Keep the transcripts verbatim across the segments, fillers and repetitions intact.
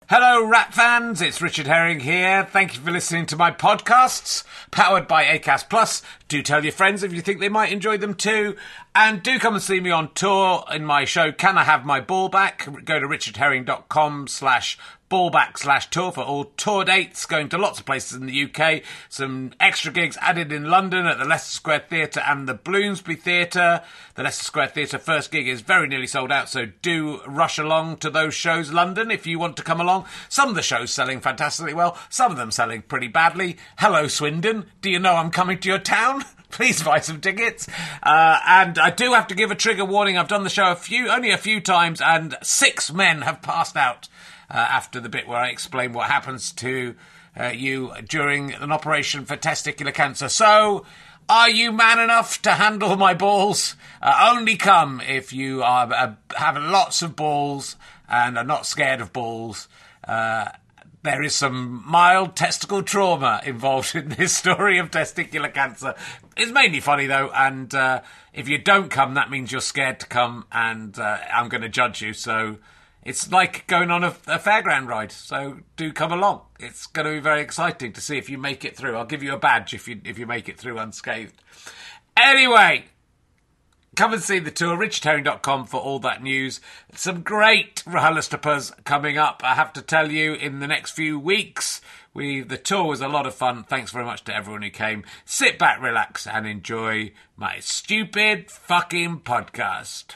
Hello, Rat fans. It's Richard Herring here. Thank you for listening to my podcasts, powered by Acast Plus. Do tell your friends if you think they might enjoy them too. And do come and see me on tour in my show, Can I Have My Ball Back? Go to richardherring.com slash ballback slash tour for all tour dates, going to lots of places in the U K. Some extra gigs added in London at the Leicester Square Theatre and the Bloomsbury Theatre. The Leicester Square Theatre first gig is very nearly sold out, so do rush along to those shows, London, if you want to come along. Some of the shows selling fantastically well, some of them selling pretty badly. Hello, Swindon. Do you know I'm coming to your town? Please buy some tickets. Uh, and I do have to give a trigger warning. I've done the show a few, only a few times, and six men have passed out uh, after the bit where I explain what happens to uh, you during an operation for testicular cancer. So, are you man enough to handle my balls? Uh, only come if you are uh, have lots of balls and are not scared of balls. Uh, There is some mild testicle trauma involved in this story of testicular cancer. It's mainly funny, though, and uh, if you don't come, that means you're scared to come, and uh, I'm going to judge you. So it's like going on a, a fairground ride, so do come along. It's going to be very exciting to see if you make it through. I'll give you a badge if you if you make it through unscathed. Anyway, come and see the tour, richard herring dot com for all that news. Some great RHLSTPs coming up, I have to tell you, in the next few weeks. We The tour was a lot of fun. Thanks very much to everyone who came. Sit back, relax, and enjoy my stupid fucking podcast.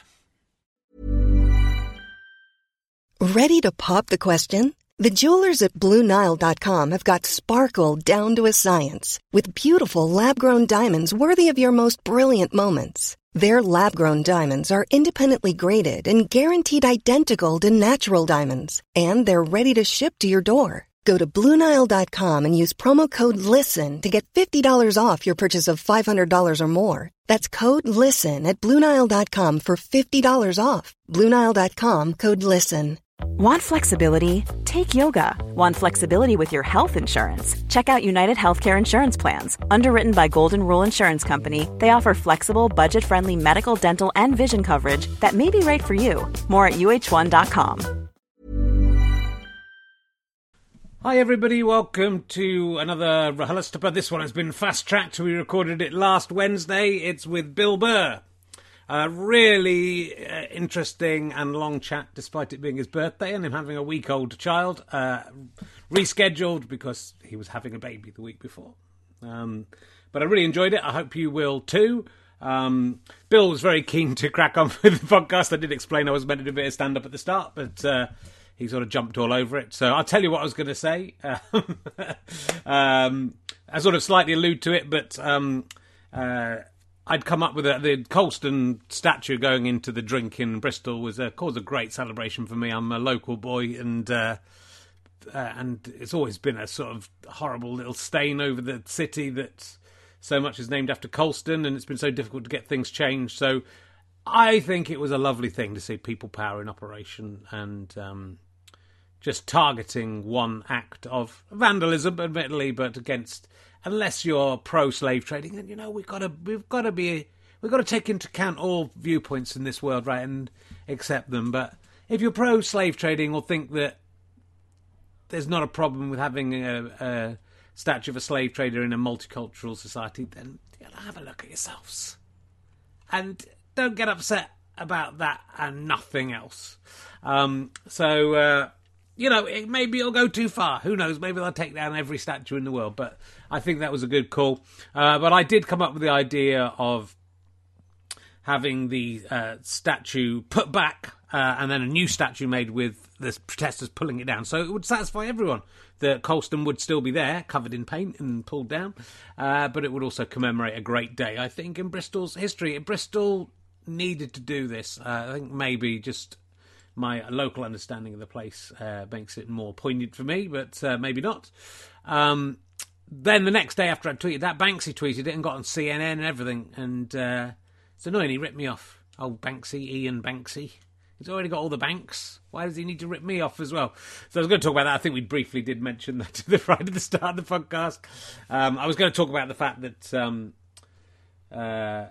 Ready to pop the question? The jewelers at Blue Nile dot com have got sparkle down to a science with beautiful lab-grown diamonds worthy of your most brilliant moments. Their lab-grown diamonds are independently graded and guaranteed identical to natural diamonds, and they're ready to ship to your door. Go to Blue Nile dot com and use promo code LISTEN to get fifty dollars off your purchase of five hundred dollars or more. That's code LISTEN at Blue Nile dot com for fifty dollars off. Blue Nile dot com, code LISTEN. Want flexibility? Take yoga. Want flexibility with your health insurance? Check out United Healthcare Insurance Plans. Underwritten by Golden Rule Insurance Company, they offer flexible, budget-friendly medical, dental, and vision coverage that may be right for you. More at U H one dot com. Hi everybody, welcome to another RHLSTP. This one has been fast-tracked. We recorded it last Wednesday. It's with Bill Burr. A really uh, interesting and long chat, despite it being his birthday and him having a week-old child. Uh, rescheduled because he was having a baby the week before. Um, but I really enjoyed it. I hope you will too. Um, Bill was very keen to crack on with the podcast. I did explain I was meant to do a bit of stand-up at the start, but uh, he sort of jumped all over it. So I'll tell you what I was going to say. um, I sort of slightly allude to it, but... Um, uh, I'd come up with a, the Colston statue going into the drink in Bristol was a cause a great celebration for me. I'm a local boy, and uh, uh, and it's always been a sort of horrible little stain over the city that so much is named after Colston, and it's been so difficult to get things changed. So I think it was a lovely thing to see People Power in operation and um, just targeting one act of vandalism, admittedly, but against. Unless you're pro-slave trading, then you know we've got to we've got to be we've got to take into account all viewpoints in this world, right, and accept them. But if you're pro-slave trading or think that there's not a problem with having a, a statue of a slave trader in a multicultural society, then you know, have a look at yourselves and don't get upset about that and nothing else. Um, so. Uh, You know, it, maybe it'll go too far. Who knows? Maybe they'll take down every statue in the world. But I think that was a good call. Uh, but I did come up with the idea of having the uh, statue put back uh, and then a new statue made with the protesters pulling it down. So it would satisfy everyone that Colston would still be there, covered in paint and pulled down. Uh, but it would also commemorate a great day, I think, in Bristol's history. Bristol needed to do this. Uh, I think maybe just... my local understanding of the place uh, makes it more poignant for me, but uh, maybe not. Um, then the next day after I tweeted that, Banksy tweeted it and got on C N N and everything. And uh, it's annoying, he ripped me off. Oh, Banksy, Ian Banksy. He's already got all the banks. Why does he need to rip me off as well? So I was going to talk about that. I think we briefly did mention that right at the start of the podcast. Um, I was going to talk about the fact that... Um, uh,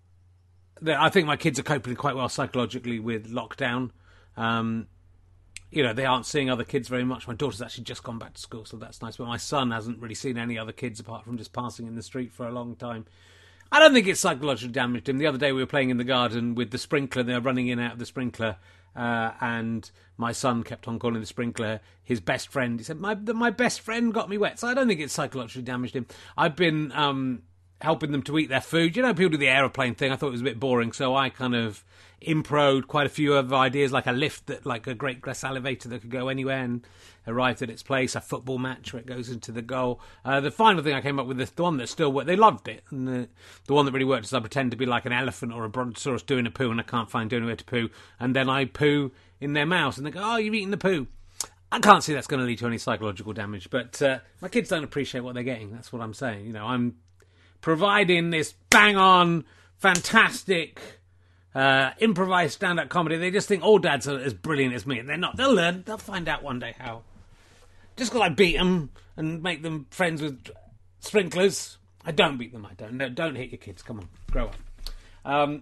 that I think my kids are coping quite well psychologically with lockdown. Um, you know, they aren't seeing other kids very much. My daughter's actually just gone back to school, so that's nice. But my son hasn't really seen any other kids apart from just passing in the street for a long time. I don't think it's psychologically damaged him. The other day we were playing in the garden with the sprinkler. They were running in and out of the sprinkler, uh, and my son kept on calling the sprinkler his best friend. He said, my my best friend got me wet. So I don't think it's psychologically damaged him. I've been um, helping them to eat their food. You know, people do the aeroplane thing. I thought it was a bit boring, so I kind of impro'd quite a few other ideas, like a lift, that, like a great glass elevator that could go anywhere and arrived at its place, a football match where it goes into the goal. Uh, the final thing I came up with, the one that still worked, they loved it, and the, the one that really worked is I pretend to be like an elephant or a brontosaurus doing a poo, and I can't find anywhere to poo, and then I poo in their mouth, and they go, oh, you've eaten the poo. I can't see that's going to lead to any psychological damage, but uh, my kids don't appreciate what they're getting. That's what I'm saying. You know, I'm providing this bang-on, fantastic, Uh, improvised stand-up comedy. They just think all dads are as brilliant as me, and they're not. They'll learn. They'll find out one day how. Just because I beat them and make them friends with sprinklers, I don't beat them. I don't. No, don't hit your kids. Come on, grow up. Um,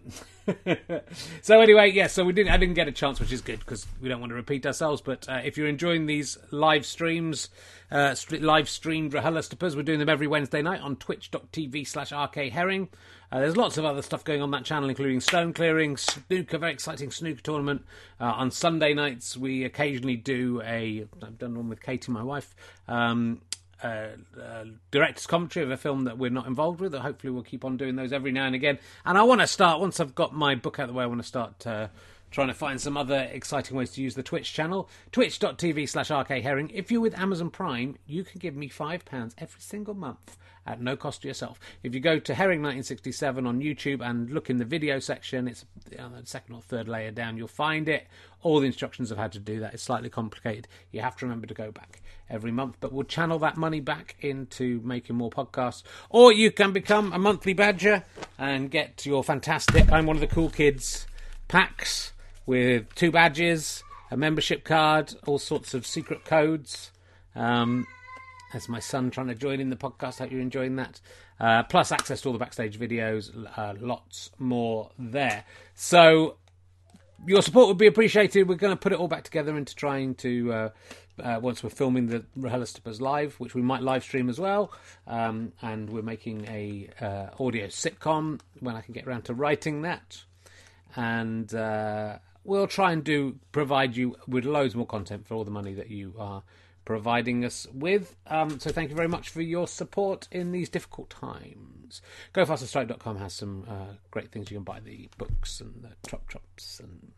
so anyway, yeah. So we didn't. I didn't get a chance, which is good because we don't want to repeat ourselves. But uh, if you're enjoying these live streams, uh, st- live streamed RHLSTPs, we're doing them every Wednesday night on twitch.tv slash rkherring. Uh, there's lots of other stuff going on that channel, including stone clearing, snooker, very exciting snooker tournament. Uh, on Sunday nights, we occasionally do a, I've done one with Katie, my wife, um, uh, uh, director's commentary of a film that we're not involved with. Hopefully we'll keep on doing those every now and again. And I want to start, once I've got my book out of the way, I want to start uh, trying to find some other exciting ways to use the Twitch channel. Twitch.tv slash rkherring. If you're with Amazon Prime, you can give me five pounds every single month at no cost to yourself. If you go to Herring nineteen sixty-seven on YouTube and look in the video section, it's you know, the second or third layer down, you'll find it. All the instructions of how to do that. It's slightly complicated. You have to remember to go back every month, but we'll channel that money back into making more podcasts. Or you can become a monthly badger and get your fantastic I'm One of the Cool Kids packs with two badges, a membership card, all sorts of secret codes. Um... That's my son trying to join in the podcast. Hope you're enjoying that. Uh, plus access to all the backstage videos. Uh, lots more there. So your support would be appreciated. We're going to put it all back together into trying to, uh, uh, once we're filming the RHLSTPs live, which we might live stream as well. Um, and we're making a uh, audio sitcom when I can get around to writing that. And uh, we'll try and do provide you with loads more content for all the money that you are providing us with. Um, so thank you very much for your support in these difficult times. go faster strike dot com has some uh, great things. You can buy the books and the chop chops and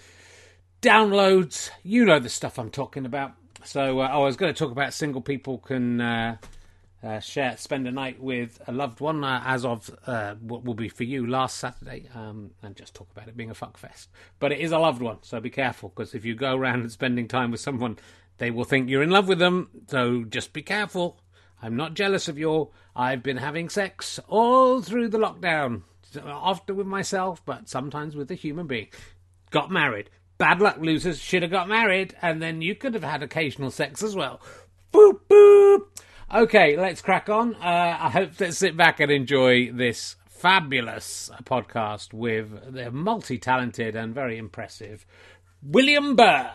downloads. You know the stuff I'm talking about. So uh, oh, I was going to talk about single people can uh, uh, share, spend a night with a loved one, uh, as of uh, what will be for you last Saturday, um, and just talk about it being a fuck fest. But it is a loved one, so be careful, because if you go around and spending time with someone, they will think you're in love with them, so just be careful. I'm not jealous of you. I've been having sex all through the lockdown. Often with myself, but sometimes with a human being. Got married. Bad luck, losers. Should have got married, and then you could have had occasional sex as well. Boop, boop. Okay, let's crack on. Uh, I hope to sit back and enjoy this fabulous podcast with the multi-talented and very impressive William Burr.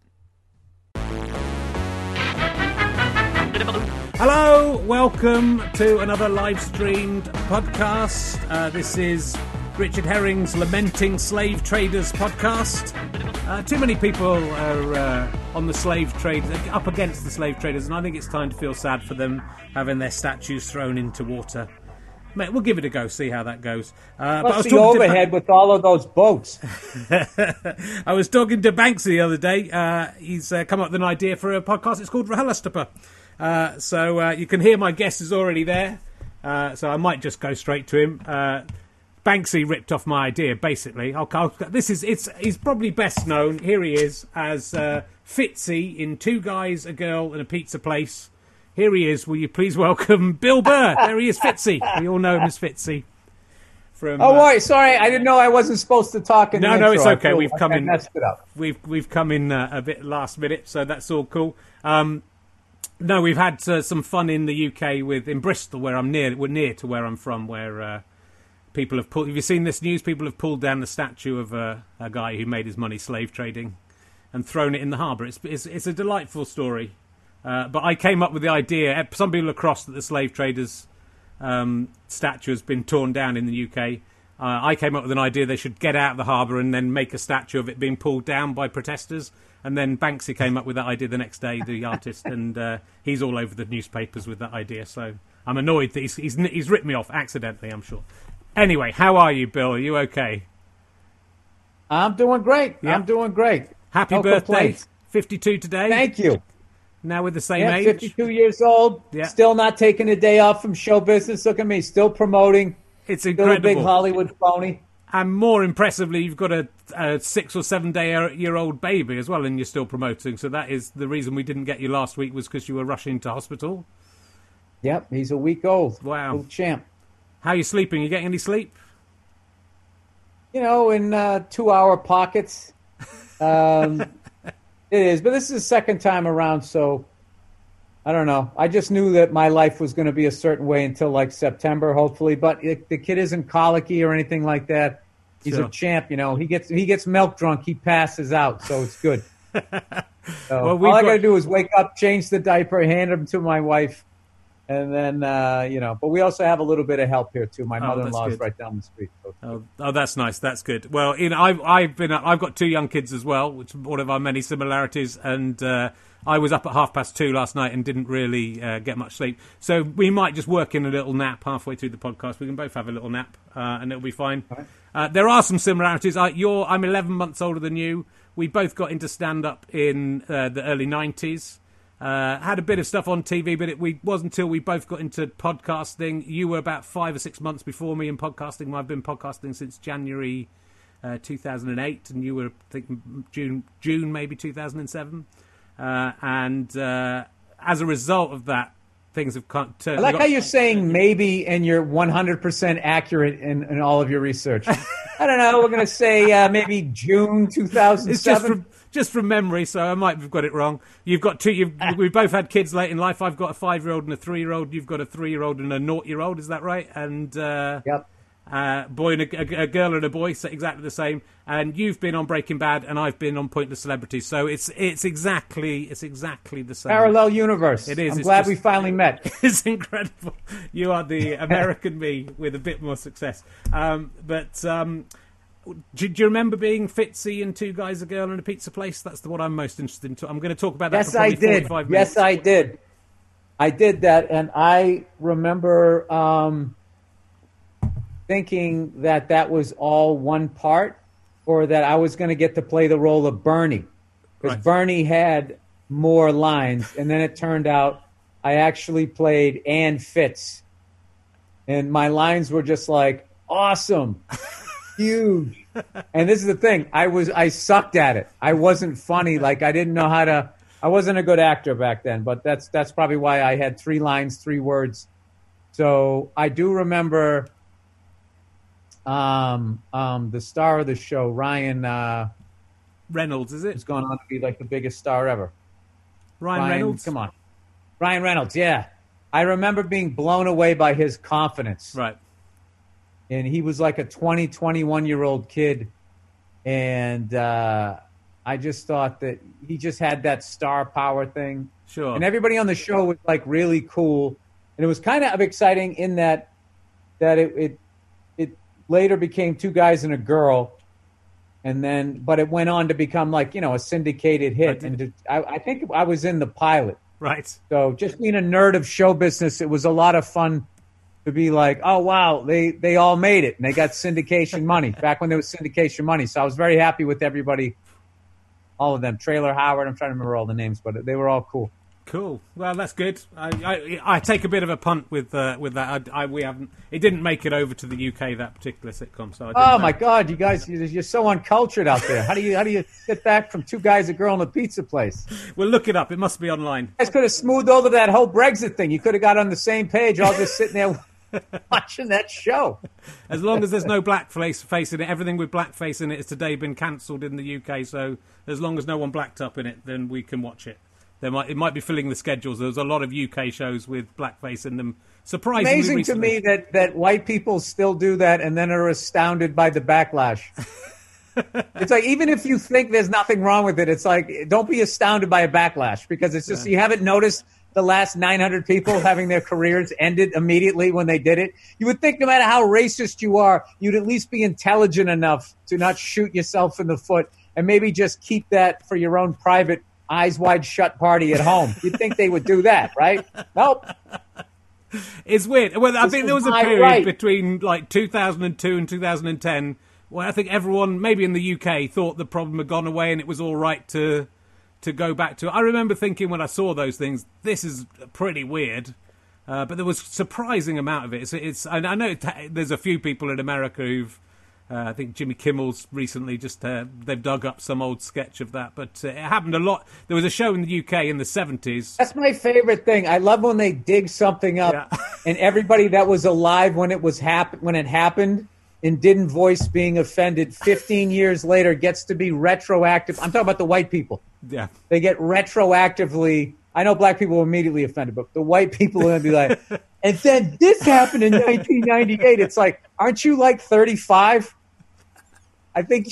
Hello, welcome to another live-streamed podcast. Uh, this is Richard Herring's Lamenting Slave Traders podcast. Uh, too many people are uh, on the slave trade, up against the slave traders, and I think it's time to feel sad for them having their statues thrown into water. Mate, we'll give it a go, see how that goes. Uh, What's but I was the overhead to... with all of those boats? I was talking to Banksy the other day. Uh, he's uh, come up with an idea for a podcast. It's called RHLSTP. Uh, so uh, you can hear my guest is already there. Uh, so I might just go straight to him. Uh, Banksy ripped off my idea, basically. I'll, I'll, this is it's. He's probably best known. Here he is as uh, Fitzy in Two Guys, a Girl, and a Pizza Place. Here he is. Will you please welcome Bill Burr? There he is, Fitzy. We all know him as Fitzy. From, oh, uh, right. Sorry, I didn't know I wasn't supposed to talk in no, the no, intro. it's okay. We've come I in. Messed it up. We've we've come in uh, a bit last minute, so that's all cool. Um, no, we've had uh, some fun in the U K with in Bristol, where I'm near. We're near to where I'm from, where uh, people have pulled. Have you seen this news? People have pulled down the statue of uh, a guy who made his money slave trading. and thrown it in the harbour. It's, it's, it's a delightful story. Uh, but I came up with the idea, some people across that the slave traders um, statue has been torn down in the U K. Uh, I came up with an idea they should get out of the harbour and then make a statue of it being pulled down by protesters. And then Banksy came up with that idea the next day, the artist, and uh, he's all over the newspapers with that idea. So I'm annoyed that he's, he's, he's ripped me off accidentally, I'm sure. Anyway, how are you, Bill? Are you okay? I'm doing great. Yeah. I'm doing great. Happy no birthday. complaints. fifty-two today. Thank you. Now we're the same yeah, age. fifty-two years old. Yeah. Still not taking a day off from show business. Look at me. Still promoting. It's Still incredible. a big Hollywood phony. And more impressively, you've got a, a six or seven day year old baby as well, and you're still promoting. So that is the reason we didn't get you last week, was because you were rushing to hospital. Yep, he's a week old. Wow. Little champ. How are you sleeping? You getting any sleep? You know, in uh, two-hour pockets. Um, it is, but this is the second time around, so I don't know. I just knew that my life was going to be a certain way until like September, hopefully. But it, the kid isn't colicky or anything like that. He's Sure. a champ, you know. He gets he gets milk drunk. He passes out, so it's good. So Well, we've all I got- got to do is wake up, change the diaper, hand him to my wife, and then uh, you know. But we also have a little bit of help here too. My Oh, mother-in-law that's is good. right down the street. So. Oh, oh, that's nice. That's good. Well, you know, I've I've been I've got two young kids as well, which is one of our many similarities. And uh, I was up at half past two last night and didn't really uh, get much sleep. So we might just work in a little nap halfway through the podcast. We can both have a little nap, uh, and it'll be fine. Right. Uh, there are some similarities. I, you're I'm eleven months older than you. We both got into stand up in uh, the early nineties. Uh, had a bit of stuff on T V, but it we, wasn't until we both got into podcasting. You were about five or six months before me in podcasting. I've been podcasting since January uh, two thousand eight, and you were, I think, June, June maybe two thousand seven. Uh, and uh, as a result of that, things have come to... I like how you're saying maybe and you're one hundred percent accurate in, in all of your research. I don't know. We're going to say uh, maybe June two thousand seven. It's just from just from memory, so I might have got it wrong. You've got two. You've, we both had kids late in life. I've got a five-year-old and a three-year-old. You've got a three-year-old and a naught-year-old. Is that right? And uh, Yep. uh, boy and a, a, a girl and a boy, so exactly the same. And you've been on Breaking Bad, and I've been on Pointless Celebrity. So it's it's exactly it's exactly the same. Parallel universe. It is. I'm It's glad just- we finally met. It's incredible. You are the American me with a bit more success. Um, but um, do, do you remember being Fitzy and Two Guys, a Girl, and a Pizza Place? That's the one I'm most interested in. I'm going to talk about that Yes, for I probably did. forty-five minutes. Yes, I did. I did that, and I remember um, thinking that that was all one part, or that I was going to get to play the role of Bernie, because Right. Bernie had more lines, and then it turned out I actually played Ann Fitz, and my lines were just like awesome, huge. And this is the thing, I was I sucked at it. I wasn't funny. Like I didn't know how to. I wasn't a good actor back then, but that's that's probably why I had three lines, three words. So I do remember um, um, the star of the show, Ryan, uh, Reynolds, is is it? going on to be like the biggest star ever. Ryan, Reynolds? Come on. Ryan Reynolds, yeah. I remember being blown away by his confidence. Right. And he was like a twenty, twenty-one-year-old kid. And uh, I just thought that he just had that star power thing. Sure. And everybody on the show was like really cool. And it was kind of exciting in that that it, it it later became Two Guys and a Girl. And then, but it went on to become like, you know, a syndicated hit. Right. And to, I, I think I was in the pilot. Right. So just being a nerd of show business, it was a lot of fun to be like, oh, wow, they, they all made it. And they got syndication money back when there was syndication money. So I was very happy with everybody, all of them. Traylor Howard, I'm trying to remember all the names, but they were all cool. Cool. Well, that's good. I, I, I take a bit of a punt with uh, with that. I, I we haven't. It didn't make it over to the U K, that particular sitcom. So I didn't Oh know. my God, you guys, you're you're so uncultured out there. How do you how do you get back from Two Guys, a Girl, and a Pizza Place? You We'll look it up. It must be online. guys could have smoothed over that whole Brexit thing. You could have got on the same page, all just sitting there watching that show. As long as there's no blackface face in it, everything with blackface in it has today been cancelled in the U K. So as long as no one blacked up in it, then we can watch it. There might it might be filling the schedules. There's a lot of U K shows with blackface in them. Surprisingly, Amazing recently. to me that, that white people still do that and then are astounded by the backlash. It's like, even if you think there's nothing wrong with it, it's like, don't be astounded by a backlash, because it's just, yeah. you haven't noticed the last nine hundred people having their careers ended immediately when they did it. You would think no matter how racist you are, you'd at least be intelligent enough to not shoot yourself in the foot and maybe just keep that for your own private eyes wide shut party at home. You'd think they would do that, right? Nope. It's weird. Well, I this think there was a period right. between like two thousand two and two thousand ten where I think everyone, maybe in the U K, thought the problem had gone away and it was all right to to go back to. I remember thinking when I saw those things, this is pretty weird. Uh, but there was a surprising amount of it. It's, it's I know t- there's a few people in America who've, uh, I think Jimmy Kimmel's recently just, uh, they've dug up some old sketch of that. But uh, it happened a lot. There was a show in the U K in the seventies. That's my favorite thing. I love when they dig something up yeah. and everybody that was alive when it was hap- when it happened and didn't voice being offended fifteen years later gets to be retroactive. I'm talking about the white people. Yeah. They get retroactively. I know black people were immediately offended, but the white people are going to be like, and then this happened in nineteen ninety-eight. It's like, aren't you like thirty-five? I think.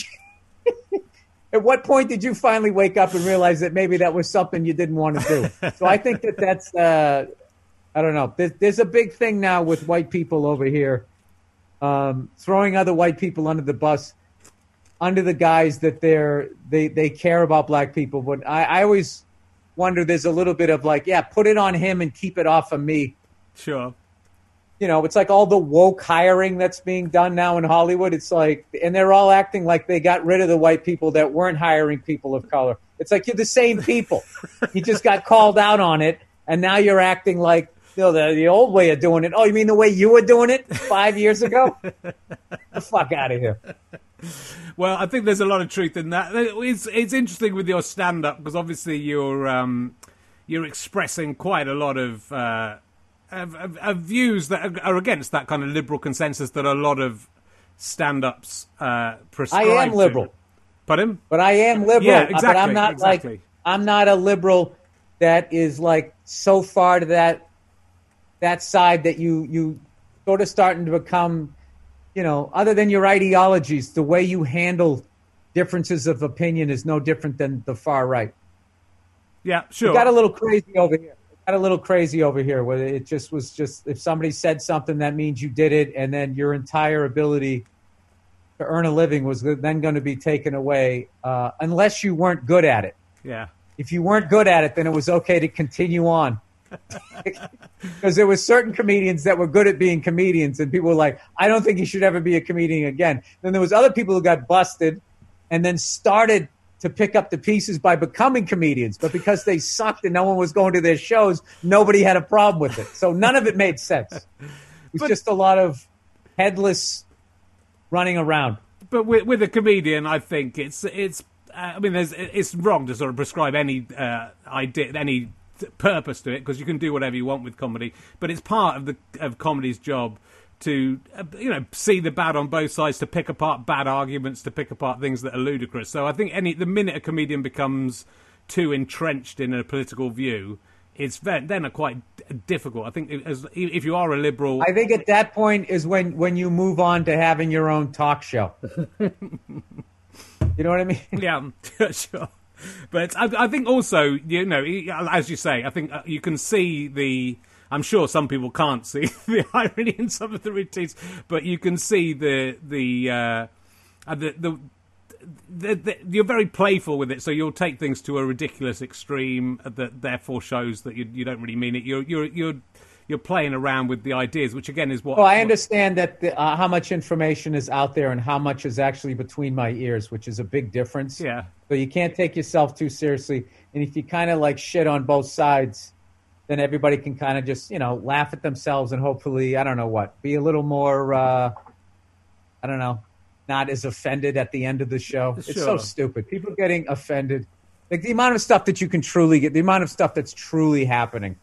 At what point did you finally wake up and realize that maybe that was something you didn't want to do? So I think that that's, uh, I don't know. There's, there's a big thing now with white people over here. Um, throwing other white people under the bus, under the guise that they're they they care about black people. But I, I always wonder, there's a little bit of like, yeah, put it on him and keep it off of me. Sure. You know, it's like all the woke hiring that's being done now in Hollywood. It's like, and they're all acting like they got rid of the white people that weren't hiring people of color. It's like, you're the same people. You just got called out on it, and now you're acting like, you know, the, the old way of doing it. Oh, you mean the way you were doing it five years ago? Get the fuck out of here. Well, I think there's a lot of truth in that. It's it's interesting with your stand-up because obviously you're um, you're expressing quite a lot of, uh, of, of, of views that are against that kind of liberal consensus that a lot of stand-ups uh, prescribe. I am liberal. To. Pardon? But I am liberal. Yeah, exactly. But I'm not exactly. like I'm not a liberal that is like so far to that. that side that you, you sort of starting to become, you know, other than your ideologies, the way you handle differences of opinion is no different than the far right. Yeah, sure. It got a little crazy over here. It got a little crazy over here where it just was just, if somebody said something, that means you did it, and then your entire ability to earn a living was then going to be taken away uh, unless you weren't good at it. Yeah. If you weren't good at it, then it was okay to continue on. Because there were certain comedians that were good at being comedians, and people were like, I don't think you should ever be a comedian again. Then there was other people who got busted and then started to pick up the pieces by becoming comedians. But because they sucked and no one was going to their shows, nobody had a problem with it. So none of it made sense. It was but, just a lot of headless running around. But with, with a comedian, I think it's, it's uh, I mean, there's, it's wrong to sort of prescribe any uh, idea, any purpose to it, because you can do whatever you want with comedy, but it's part of the of comedy's job to uh, you know see the bad on both sides, to pick apart bad arguments, to pick apart things that are ludicrous. So I think any the minute a comedian becomes too entrenched in a political view, it's then, then a quite difficult. I think as, if you are a liberal, I think at that point is when when you move on to having your own talk show. You know what I mean? Yeah, sure. But I, I think also, you know, as you say, I think you can see the. I'm sure some people can't see the irony in some of the routines, but you can see the the uh, the, the, the, the you're very playful with it. So you'll take things to a ridiculous extreme that therefore shows that you you don't really mean it. You're you're you're you're playing around with the ideas, which again is what. Well, I understand that the, uh, how much information is out there and how much is actually between my ears, which is a big difference. Yeah. So you can't take yourself too seriously. And if you kind of like shit on both sides, then everybody can kind of just, you know, laugh at themselves and hopefully, I don't know what, be a little more, uh, I don't know, not as offended at the end of the show. Sure. It's so stupid. People getting offended. Like the amount of stuff that you can truly get, the amount of stuff that's truly happening.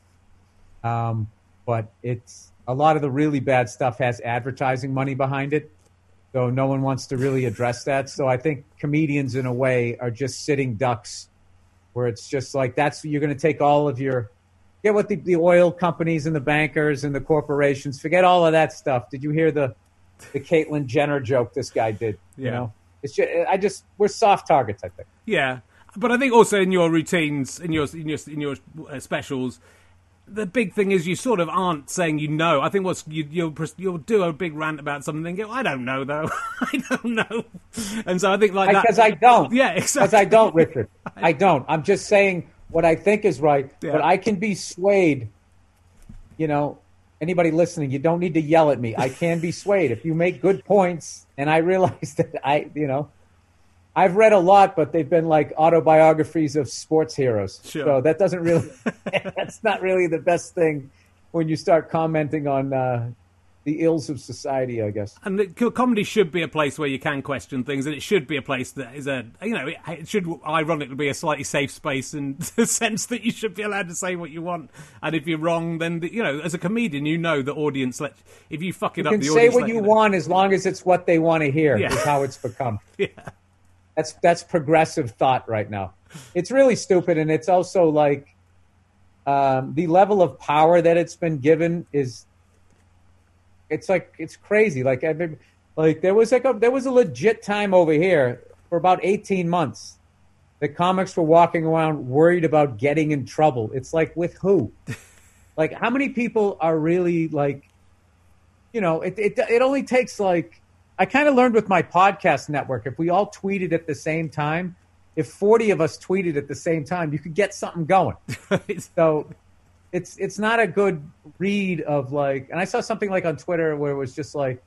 Um, but it's a lot of the really bad stuff has advertising money behind it. So no one wants to really address that. So I think comedians, in a way, are just sitting ducks, where it's just like that's you're going to take all of your get what the, the oil companies and the bankers and the corporations, forget all of that stuff. Did you hear the the Caitlyn Jenner joke this guy did? Yeah. You know, It's just, I just we're soft targets, I think. Yeah, but I think also in your routines, in your in your in your uh, specials, the big thing is you sort of aren't saying you know. I think what's you, you'll you'll do a big rant about something and go, I don't know though, I don't know, and so I think like that because I don't. Yeah, exactly. Because I don't, Richard. I don't. I'm just saying what I think is right, Yeah. but I can be swayed. You know, anybody listening, you don't need to yell at me. I can be swayed if you make good points, and I realize that I, you know. I've read a lot, but they've been like autobiographies of sports heroes. Sure. So that doesn't really, that's not really the best thing when you start commenting on uh, the ills of society, I guess. And the, comedy should be a place where you can question things, and it should be a place that is a, you know, it, it should ironically be a slightly safe space in the sense that you should be allowed to say what you want. And if you're wrong, then, the, you know, as a comedian, you know the audience, let, if you fuck it You up, can the say audience what let you know. want as long as it's what they want to hear, Yeah. is how it's become. Yeah. That's that's progressive thought right now. It's really stupid, and it's also like um, the level of power that it's been given is. It's like it's crazy. Like I mean, like there was like a there was a legit time over here for about eighteen months. The comics were walking around worried about getting in trouble. It's like with who? Like how many people are really like? You know, it it it only takes like. I kind of learned with my podcast network, if we all tweeted at the same time, if forty of us tweeted at the same time, you could get something going. So it's it's not a good read of like, and I saw something like on Twitter where it was just like,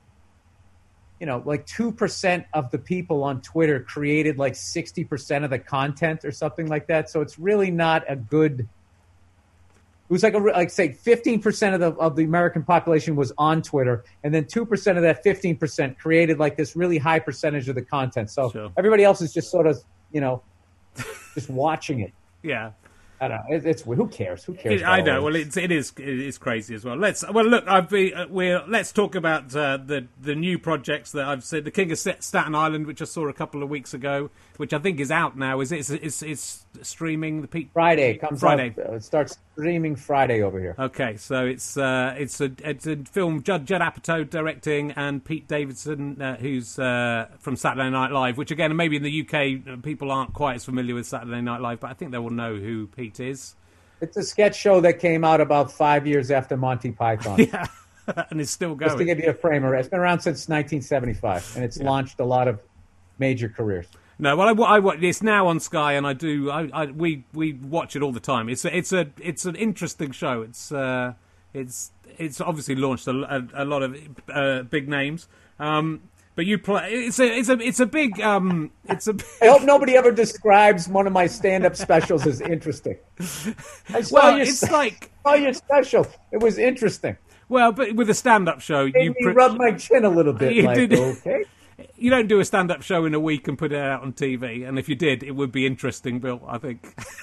you know, like two percent of the people on Twitter created like sixty percent of the content or something like that. So it's really not a good... It was like, a, like say, fifteen percent of the of the American population was on Twitter, and then two percent of that fifteen percent created like this really high percentage of the content. So Sure. everybody else is just sort of, you know, just watching it. Yeah. I don't know. It, it's who cares? Who cares? It, I about know. all Well, this? it's, it is it is crazy as well. Let's well look. I've been uh, we're let's talk about uh, the the new projects that I've said. The King of Staten Island, which I saw a couple of weeks ago, which I think is out now. Is it? It's it's, it's streaming the peak Friday comes Friday. out. Uh, it starts streaming Friday over here. Okay, so it's uh, it's a it's a film Judd, Judd Apatow directing and Pete Davidson, uh, who's uh, from Saturday Night Live. Which again, maybe in the U K uh, people aren't quite as familiar with Saturday Night Live, but I think they will know who Pete is. It's a sketch show that came out about five years after Monty Python. Yeah, and it's still Just to going. give you a framer, it's been around since nineteen seventy-five, and it's launched a lot of major careers. No, well, I, I watch. It's now on Sky, and I do. I, I we we watch it all the time. It's a, it's a it's an interesting show. It's uh, it's it's obviously launched a, a, a lot of uh, big names. Um, but you play. It's a it's a it's a big. Um, it's a. I hope nobody ever describes one of my stand-up specials as interesting. I saw Well, your it's spe- like saw your special. It was interesting. well, but with a stand-up show, Made you me pre- rub my chin a little bit. You like, did. okay. you don't do a stand-up show in a week and put it out on T V. And if you did, it would be interesting, Bill. I think.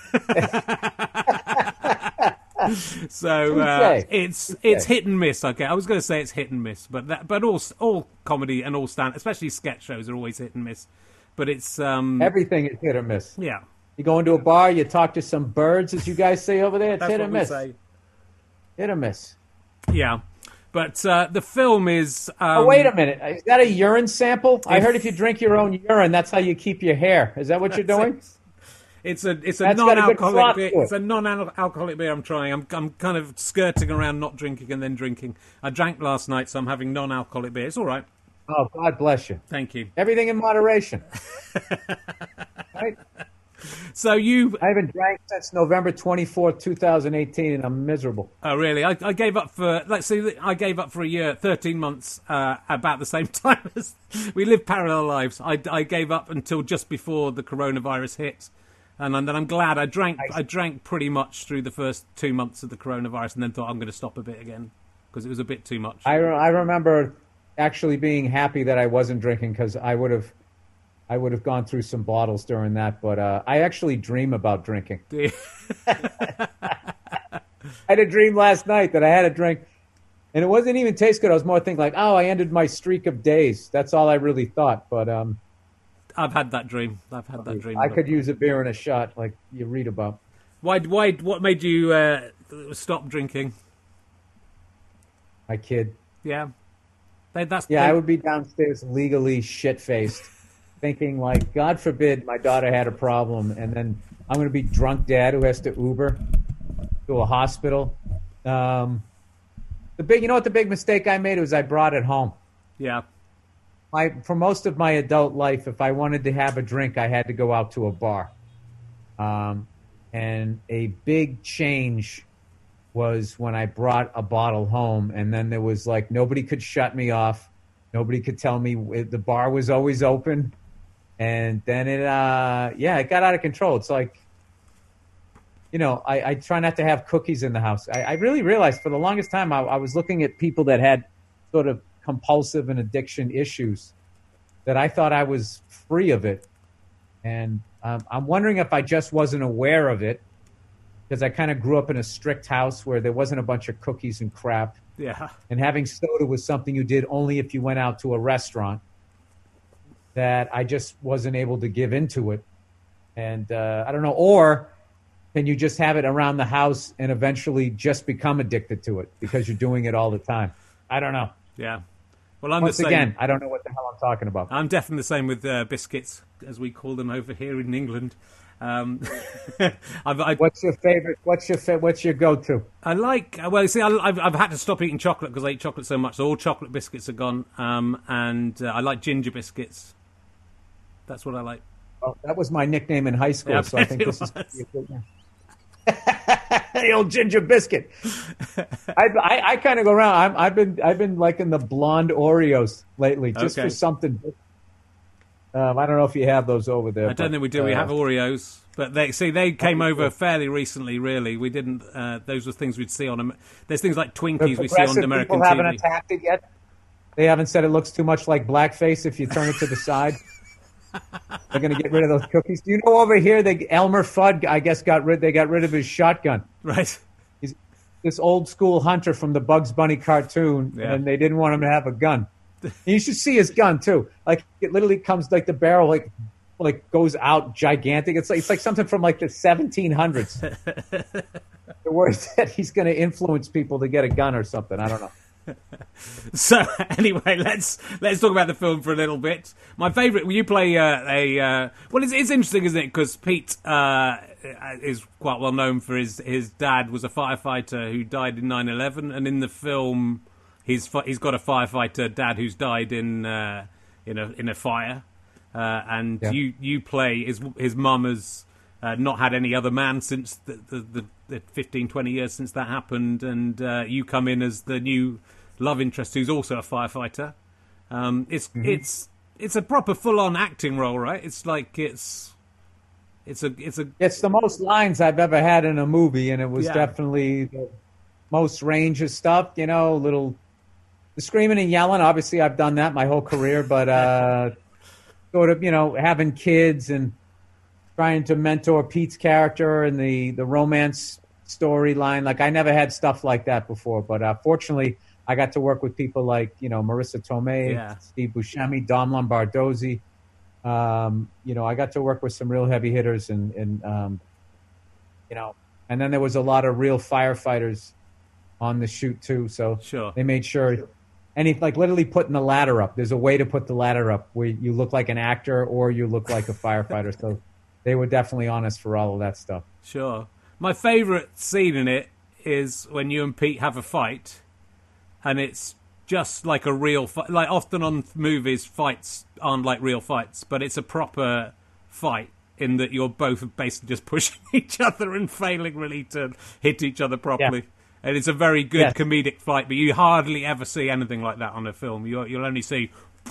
So uh, it's it's hit and miss. Okay, I was going to say it's hit and miss, but that but all all comedy and all stand, especially sketch shows, are always hit and miss. But it's um Everything is hit or miss. yeah, You go into a bar, you talk to some birds, as you guys say over there. It's that's hit or what we miss. say. Hit or miss. Yeah, but uh, the film is. Um, Oh, wait a minute. Is that a urine sample? I heard if you drink your own urine, that's how you keep your hair. Is that what you're doing? It's a it's a That's got a good non-alcoholic froth beer. to it. It's a non-alcoholic beer. I'm trying. I'm I'm kind of skirting around not drinking and then drinking. I drank last night, so I'm having non-alcoholic beer. It's all right. Oh, God bless you. Thank you. Everything in moderation. Right? So you, I haven't drank since November twenty-fourth, twenty eighteen, and I'm miserable. oh really? I, I gave up for. Let's see. I gave up for a year, thirteen months, uh, about the same time as we live parallel lives. I, I gave up until just before the coronavirus hit. And then I'm glad I drank. I drank pretty much through the first two months of the coronavirus, and then thought I'm going to stop a bit again because it was a bit too much. I, re- I remember actually being happy that I wasn't drinking because I would have, I would have gone through some bottles during that. But uh, I actually dream about drinking. I had a dream last night that I had a drink, and it wasn't even taste good. I was more thinking like, oh, I ended my streak of days. That's all I really thought. But um, I've had that dream. I've had that dream. I could use a beer and a shot, like you read about. Why? Why? What made you uh, stop drinking? My kid. Yeah, they, that's Yeah, they, I would be downstairs legally shit faced, thinking like, God forbid my daughter had a problem, and then I'm going to be drunk dad who has to Uber to a hospital. Um, the big, you know what the big mistake I made was I brought it home. Yeah. My, for most of my adult life, if I wanted to have a drink, I had to go out to a bar. Um, and a big change was when I brought a bottle home, and then there was like nobody could shut me off. Nobody could tell me the bar was always open. And then it, uh, yeah, it got out of control. It's like, you know, I, I try not to have cookies in the house. I, I really realized for the longest time I, I was looking at people that had sort of compulsive and addiction issues that I thought I was free of it. And um, I'm wondering if I just wasn't aware of it because I kind of grew up in a strict house where there wasn't a bunch of cookies and crap. Yeah. And having soda was something you did only if you went out to a restaurant, that I just wasn't able to give into it. And uh, I don't know, or can you just have it around the house and eventually just become addicted to it because you're doing it all the time? I don't know. Yeah. Well, I'm Once the same. again, I don't know what the hell I'm talking about. I'm definitely the same with uh, biscuits, as we call them over here in England. Um, I've, I, what's your favorite? What's your fa- What's your go-to? I like. Well, you see, I, I've, I've had to stop eating chocolate because I eat chocolate so much. So all chocolate biscuits are gone, um, and uh, I like ginger biscuits. That's what I like. Oh, that was my nickname in high school, Yeah, so I think this was. is a good one. The old ginger biscuit. I I, I kind of go around. I'm, I've been I've been liking the blonde Oreos lately, just Okay. for something. Um, I don't know if you have those over there. I don't but, think we do. We uh, have Oreos, but they see they came over fairly recently. Really, we didn't. Uh, those were things we'd see on. Am- There's things like the Twinkies we see on progressive American people haven't T V. attacked it yet. They haven't said it looks too much like blackface if you turn it to the side. They're going to get rid of those cookies. Do you know over here, they, Elmer Fudd, I guess, got rid. They got rid of his shotgun. Right. He's this old school hunter from the Bugs Bunny cartoon, Yeah. and they didn't want him to have a gun. You should see his gun too. Like it literally comes like the barrel like like goes out gigantic. It's like it's like something from like the seventeen hundreds. They're worried that he's going to influence people to get a gun or something. I don't know. So anyway, let's let's talk about the film for a little bit. My favourite, you play uh, a uh, well, it's, it's interesting, isn't it? Because Pete uh, is quite well known for his his dad was a firefighter who died in nine eleven, and in the film, he's he's got a firefighter dad who's died in uh, in a in a fire, uh, and Yeah. you you play his his mum has uh, not had any other man since the the, the the fifteen, twenty years since that happened, and uh, you come in as the new love interest who's also a firefighter. Um, it's Mm-hmm. it's it's a proper full-on acting role, right? It's like it's it's a it's a It's the most lines I've ever had in a movie, and it was Yeah. definitely the most range of stuff. You know, little the screaming and yelling. Obviously, I've done that my whole career, but uh, sort of, you know, having kids and trying to mentor Pete's character and the the romance storyline. Like I never had stuff like that before, but uh, fortunately, I got to work with people like you know Marissa Tomei, Yeah. Steve Buscemi, Dom Lombardozzi. Um, you know, I got to work with some real heavy hitters, and, and um, you know, and then there was a lot of real firefighters on the shoot too. So Sure. they made sure, any like literally putting the ladder up. There's a way to put the ladder up where you look like an actor or you look like a firefighter. So they were definitely on us for all of that stuff. Sure. My favourite scene in it is when you and Pete have a fight, and it's just like a real fight. Like often on movies, fights aren't like real fights, but it's a proper fight in that you're both basically just pushing each other and failing really to hit each other properly. Yeah. And it's a very good Yes. comedic fight, but you hardly ever see anything like that on a film. You, you'll only see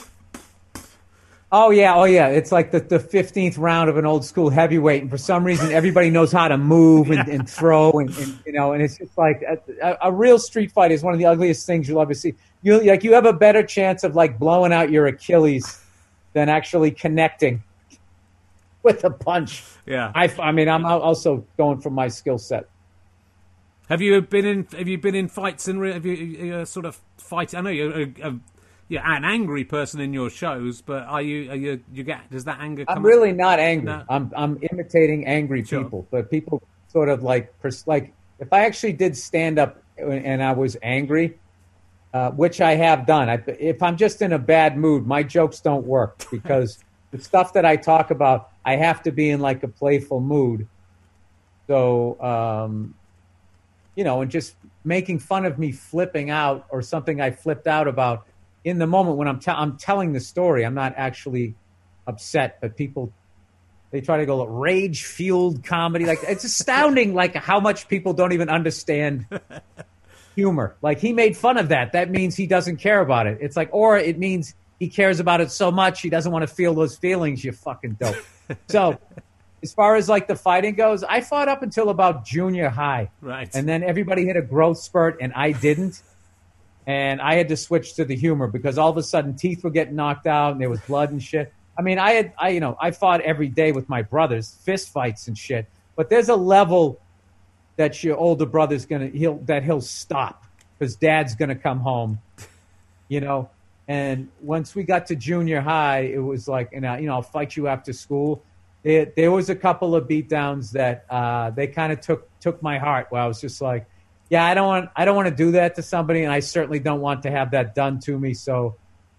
Oh yeah, oh yeah. It's like the, the fifteenth round of an old school heavyweight, and for some reason everybody knows how to move and, and throw, and, and you know, and it's just like a, a real street fight is one of the ugliest things you'll ever see. You like you have a better chance of like blowing out your Achilles than actually connecting with a punch. Yeah. I, I mean, I'm also going from my skill set. Have you been in? Have you been in fights and have you uh, sort of fight? I know you're a, a, you're an angry person in your shows, but are you? Are you? You get? Does that anger? Come I'm really not angry. No. I'm I'm imitating angry Sure. people, but people sort of like pers- like if I actually did stand up and I was angry, uh, which I have done. I, if I'm just in a bad mood, my jokes don't work because the stuff that I talk about, I have to be in like a playful mood. So, um, you know, and just making fun of me flipping out or something I flipped out about in the moment when I'm, te- I'm telling the story. I'm not actually upset, but people, they try to go rage-fueled comedy. Like, it's astounding, like, how much people don't even understand humor. Like, he made fun of that. That means he doesn't care about it. It's like, or it means he cares about it so much he doesn't want to feel those feelings, you fucking dope. So, as far as, like, the fighting goes, I fought up until about junior high. Right. And then everybody hit a growth spurt, and I didn't. And I had to switch to the humor because all of a sudden teeth were getting knocked out and there was blood and shit. I mean, I had, I, you know, I fought every day with my brothers, fist fights and shit. But there's a level that your older brother's gonna, he'll, that he'll stop because dad's gonna come home, you know. And once we got to junior high, it was like, you know, you know, I'll fight you after school. It, there was a couple of beatdowns that uh, they kind of took took my heart. Where I was just like, yeah, I don't want, I don't want to do that to somebody, and I certainly don't want to have that done to me. So.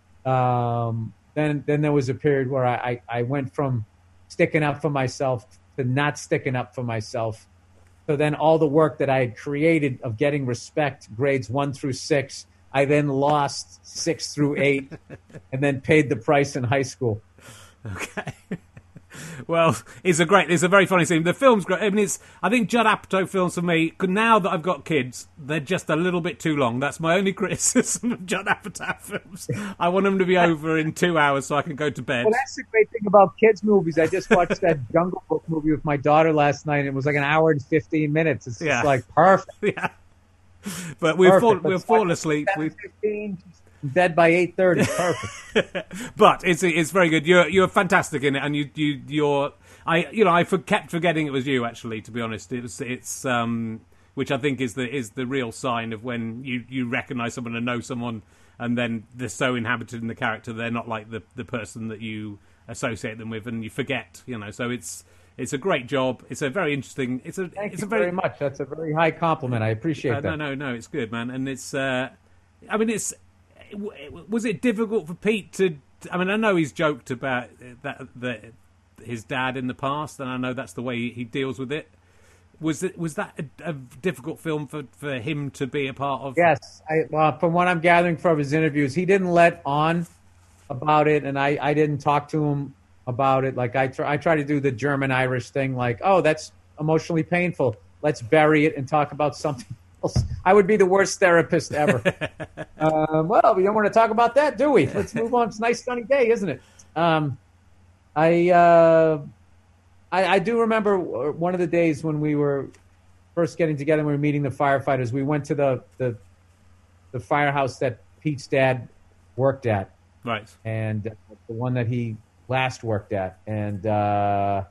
Um, Then, then there was a period where I, I, I went from sticking up for myself to not sticking up for myself. So then all the work that I had created of getting respect, grades one through six, I then lost six through eight, and then paid the price in high school. Okay. Well, it's a great, it's a very funny scene. The film's great. I mean, it's, I think Judd Apatow films for me, now that I've got kids, they're just a little bit too long. That's my only criticism of Judd Apatow films. I want them to be over in two hours so I can go to bed. Well, that's the great thing about kids' movies. I just watched that Jungle Book movie with my daughter last night, and it was like an hour and fifteen minutes. It's Yeah. just like perfect. Yeah. But we've Perfect. fall, But we've it's fallen like asleep. We've, fifteen, dead by eight thirty. Perfect. but it's it's very good. You're you're fantastic in it, and you you you're I you know I for, kept forgetting it was you. Actually, to be honest, it was it's um which I think is the is the real sign of when you, you recognise someone and know someone, and then they're so inhabited in the character, they're not like the the person that you associate them with, and you forget. You know, so it's it's a great job. It's a very interesting. It's a Thank it's you a very, very much. That's a very high compliment. I appreciate uh, that. no no no. It's good, man, and it's. Uh, I mean, it's. Was it difficult for Pete to? I mean, I know he's joked about that, that his dad in the past, and I know that's the way he, he deals with it. Was it was that a, a difficult film for, for him to be a part of? Yes, I, well, from what I'm gathering from his interviews, he didn't let on about it, and I, I didn't talk to him about it. Like I try, I try to do the German Irish thing, like, oh, that's emotionally painful. Let's bury it and talk about something else. I would be the worst therapist ever. um, well, we don't want to talk about that, do we? Let's move on. It's a nice sunny day, isn't it? Um, I, uh, I I do remember one of the days when we were first getting together and we were meeting the firefighters. We went to the the, the firehouse that Pete's dad worked at. Right. And the one that he last worked at. And uh,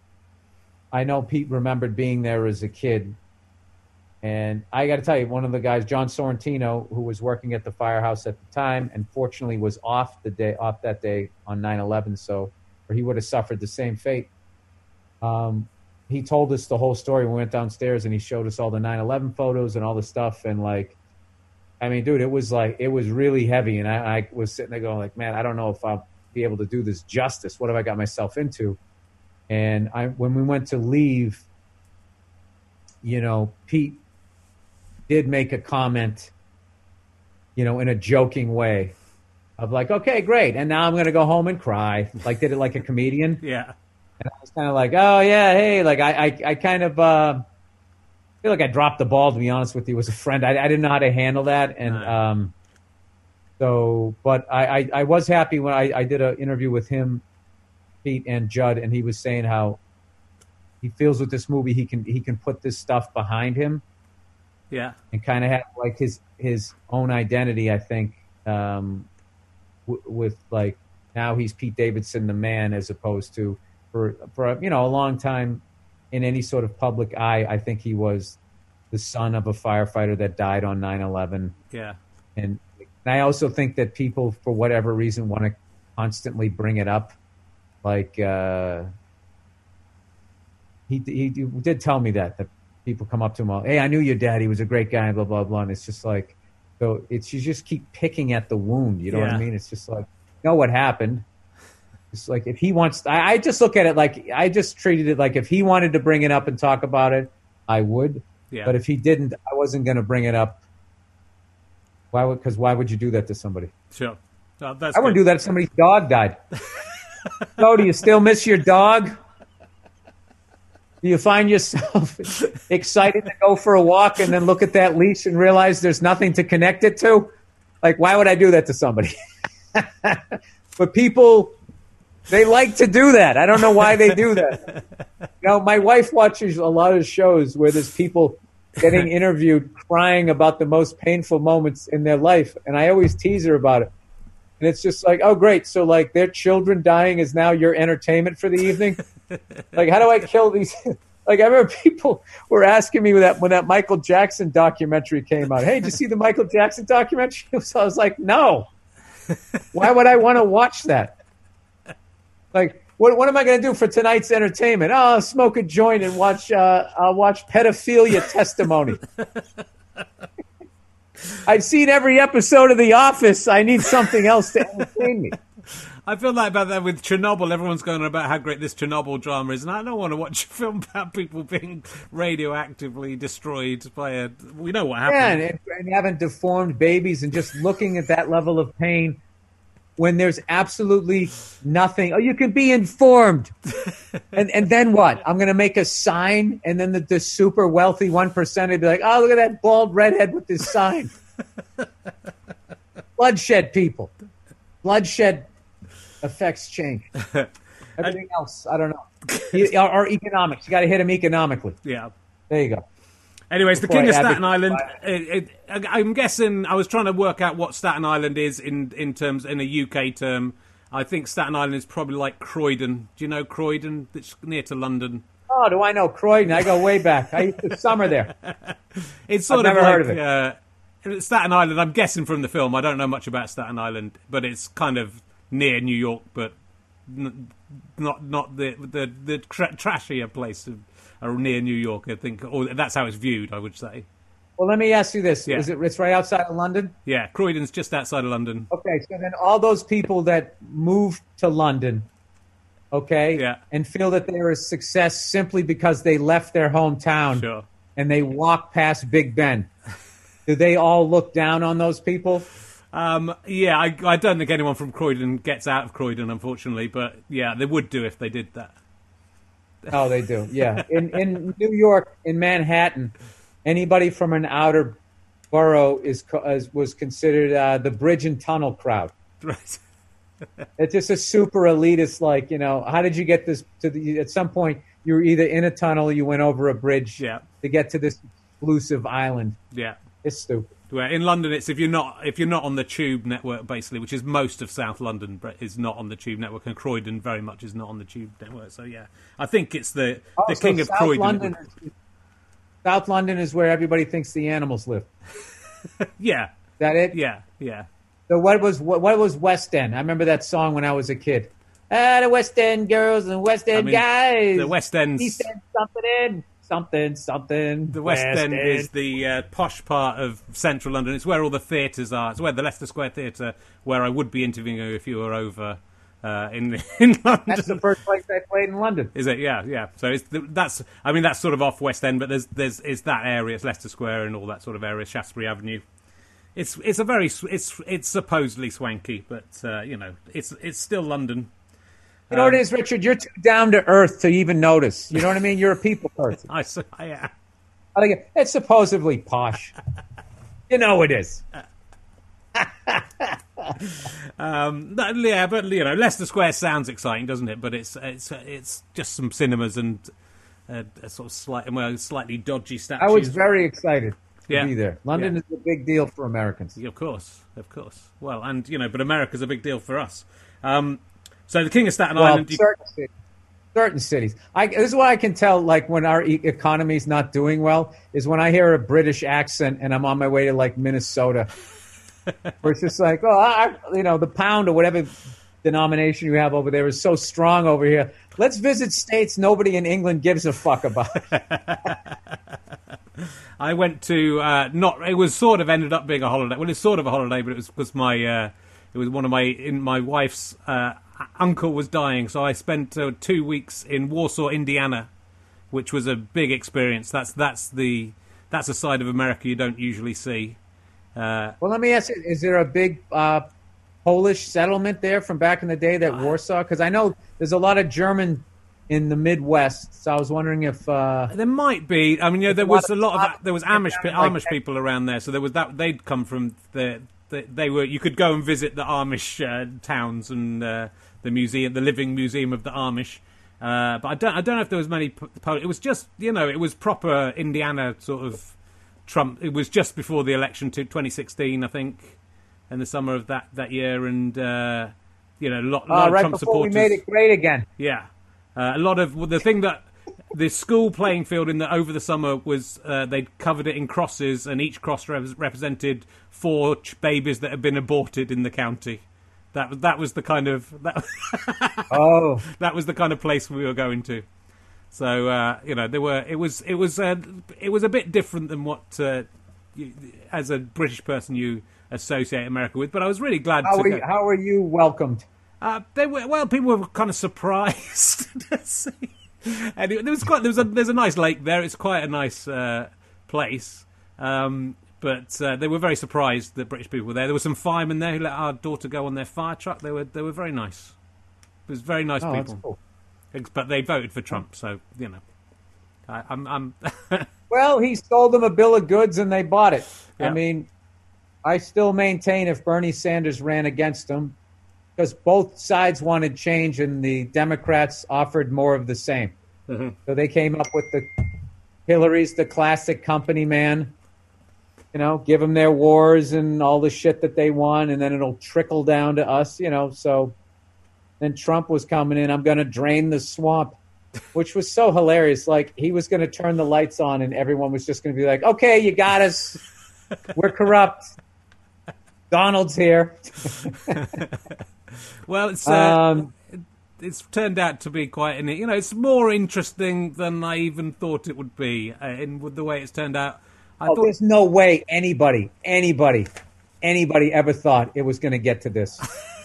I know Pete remembered being there as a kid. And I got to tell you, one of the guys, John Sorrentino, who was working at the firehouse at the time, and fortunately was off the day off that day on nine eleven, so or he would have suffered the same fate. Um, he told us the whole story. We went downstairs and he showed us all the nine eleven photos and all the stuff. And like, I mean, dude, it was like, it was really heavy. And I, I was sitting there going like, man, I don't know if I'll be able to do this justice. What have I got myself into? And I, when we went to leave, you know, Pete did make a comment, you know, in a joking way of like, okay, great. And now I'm going to go home and cry. Like, did it like a comedian. Yeah. And I was kind of like, oh, yeah, hey, like I, I, I kind of uh, feel like I dropped the ball, to be honest with you, as a friend. I, I didn't know how to handle that. And no. um, so, but I, I, I was happy when I, I did an interview with him, Pete and Judd, and he was saying how he feels with this movie he can he can put this stuff behind him. Yeah. And kind of have like his, his own identity, I think, um, w- with like now he's Pete Davidson, the man, as opposed to for, for, you know, a long time in any sort of public eye, I think he was the son of a firefighter that died on nine eleven. Yeah. And, and I also think that people, for whatever reason, want to constantly bring it up. Like, uh, he, he, he did tell me that, that people come up to him all, hey, I knew your dad. He was a great guy, blah, blah, blah. And it's just like, so it's, you just keep picking at the wound. You know yeah. what I mean? It's just like, you know what happened. It's like if he wants, I, I just look at it like I just treated it like if he wanted to bring it up and talk about it, I would. Yeah. But if he didn't, I wasn't going to bring it up. Why would? Because why would you do that to somebody? Sure. Oh, that's I wouldn't good. do that if somebody's dog died. So, do you still miss your dog? Do you find yourself excited to go for a walk and then look at that leash and realize there's nothing to connect it to? Like, why would I do that to somebody? But people, they like to do that. I don't know why they do that. You know, my wife watches a lot of shows where there's people getting interviewed crying about the most painful moments in their life, and I always tease her about it. And it's just like, oh, great. So, like, their children dying is now your entertainment for the evening? Like, how do I kill these? Like, I remember people were asking me when that, when that Michael Jackson documentary came out. Hey, did you see the Michael Jackson documentary? So I was like, no. Why would I want to watch that? Like, what, what am I going to do for tonight's entertainment? Oh, I'll smoke a joint and watch, uh, I'll watch pedophilia testimony. I've seen every episode of The Office. I need something else to entertain me. I feel like about that with Chernobyl. Everyone's going on about how great this Chernobyl drama is, and I don't want to watch a film about people being radioactively destroyed by a. We know what happened. Yeah, and, and having deformed babies, and just looking at that level of pain when there's absolutely nothing. Oh, you can be informed, and and then what? I'm going to make a sign, and then the, the super wealthy one percent would be like, "Oh, look at that bald redhead with this sign." Bloodshed, people. Bloodshed affects change. Everything else, I don't know. Or, or economics. You got to hit them economically. Yeah. There you go. Anyways, Before the King I of Staten advocate Island. It, it, I'm guessing I was trying to work out what Staten Island is in in terms in a U K term. I think Staten Island is probably like Croydon. Do you know Croydon? It's near to London. Oh, do I know Croydon? I go way back. I used to summer there. It's sort I've of never like heard of it. Uh, Staten Island. I'm guessing from the film. I don't know much about Staten Island, but it's kind of near New York, but n- not not the the the tra- trashier place of, or near New York. I think, or that's how it's viewed. I would say. Well, let me ask you this: Yeah. Is it? It's right outside of London. Yeah, Croydon's just outside of London. Okay, so then all those people that moved to London, okay, Yeah. and feel that they're a success simply because they left their hometown Sure. and they walk past Big Ben, do they all look down on those people? Um, yeah, I, I don't think anyone from Croydon gets out of Croydon, unfortunately. But yeah, they would do if they did that. Oh, they do. Yeah, in in New York, in Manhattan, anybody from an outer borough is, co- is was considered uh, the bridge and tunnel crowd. Right. It's just a super elitist, like, you know, how did you get this to the, at some point you were either in a tunnel or you went over a bridge Yeah. to get to this exclusive island. Yeah. It's stupid. Where in London, it's if you're not if you're not on the Tube network, basically, which is most of South London, but is not on the Tube network, and Croydon very much is not on the Tube network. So yeah, I think it's the Oh, the so King of South Croydon. London is, South London is where everybody thinks the animals live. Yeah, Is that it? yeah, yeah. So what was what, what was West End? I remember that song when I was a kid. Ah, the West End girls and West End I mean, guys. the West End's East End something in. Something, something. The West, End, is the uh, posh part of central London. It's where all the theatres are. It's where the Leicester Square Theatre, where I would be interviewing you if you were over uh, in in London. That's the first place I played in London. Is it? Yeah, yeah. So it's the, that's. I mean, that's sort of off West End, but there's there's it's that area. It's Leicester Square and all that sort of area, Shaftesbury Avenue. It's it's a very sw- it's it's supposedly swanky, but uh, you know, it's it's still London. You know what it is, Richard? You're too down to earth to even notice. You know what I mean? You're a people person. I s- I am. I think it's supposedly posh. You know it is. Um, but, yeah, but you know, Leicester Square sounds exciting, doesn't it? But it's it's it's just some cinemas and uh, a sort of slight, well, slightly dodgy statues. I was very excited to Yeah. be there. London Yeah. is a big deal for Americans. Yeah, of course, of course. Well, and you know, but America's a big deal for us. Um, so the King of Staten Well, Island. You, certain cities. Certain cities. I, this is why I can tell, like, when our e- economy's not doing well, is when I hear a British accent and I'm on my way to, like, Minnesota. Where it's just like, oh, I, you know, the pound or whatever denomination you have over there is so strong over here. Let's visit states nobody in England gives a fuck about. I went to uh, not. It was sort of ended up being a holiday. Well, it's sort of a holiday, but it was was my. Uh, it was one of my in my wife's uh, uncle was dying, so I spent uh, two weeks in Warsaw, Indiana, which was a big experience. That's that's the that's a side of America you don't usually see. Uh, well, let me ask you: is there a big uh, Polish settlement there from back in the day, that uh, Warsaw? Because I know there's a lot of German in the Midwest, so I was wondering if uh, there might be. I mean, you know, there was a lot of there was Amish Amish people around there, so there was that they'd come from the. They were. You could go and visit the Amish uh, towns and uh, the museum, the living museum of the Amish. Uh, but I don't. I don't know if there was many. It was just, you know, it was proper Indiana sort of Trump. It was just before the election to twenty sixteen, I think, in the summer of that, that year, and uh, you know, a lot, uh, lot right of Trump before supporters. We made it great again. Yeah, uh, a lot of well, the thing that. The school playing field in the over the summer was uh, they'd covered it in crosses, and each cross re- represented four ch- babies that had been aborted in the county. That that was the kind of that, oh that was the kind of place we were going to. So uh, you know, there were it was it was uh, it was a bit different than what uh, you, as a British person you associate America with. But I was really glad. How to were go. you, how were you welcomed? Uh, they were well. People were kind of surprised to see. And it, there was quite there was a there's a nice lake there. It's quite a nice uh, place, um, but uh, they were very surprised that British people were there. There were some firemen there who let our daughter go on their fire truck. They were they were very nice. It was very nice oh, people. That's cool. But they voted for Trump, so you know. I, I'm. I'm well, he sold them a bill of goods and they bought it. Yeah. I mean, I still maintain if Bernie Sanders ran against him, because both sides wanted change and the Democrats offered more of the same. Mm-hmm. So they came up with the Hillary's the classic company man. You know, give them their wars and all the shit that they want, and then it'll trickle down to us, you know. So then Trump was coming in, I'm going to drain the swamp, which was so hilarious. Like, he was going to turn the lights on and everyone was just going to be like, okay, you got us. We're corrupt. Donald's here. Well, it's uh, um, it's turned out to be quite an, you know, it's more interesting than I even thought it would be uh, in with the way it's turned out. I oh, thought... There's no way anybody, anybody, anybody ever thought it was going to get to this.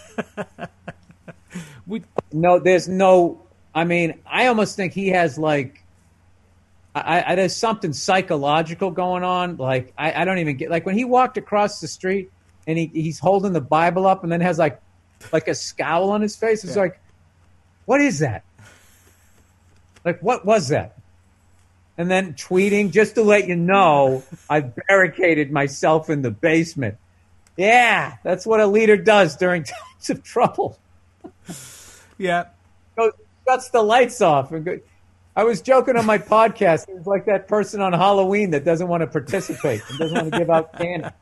we... No, there's no. I mean, I almost think he has like. I, I there's something psychological going on. Like I, I don't even get like when he walked across the street and he, he's holding the Bible up and then has like like a scowl on his face. It's yeah. like, what is that? Like, what was that? And then tweeting, just to let you know, I barricaded myself in the basement. Yeah, that's what a leader does during times of trouble. Yeah. Goes, shuts the lights off. And go, I was joking on my podcast. It was like that person on Halloween that doesn't want to participate and doesn't want to give out candy.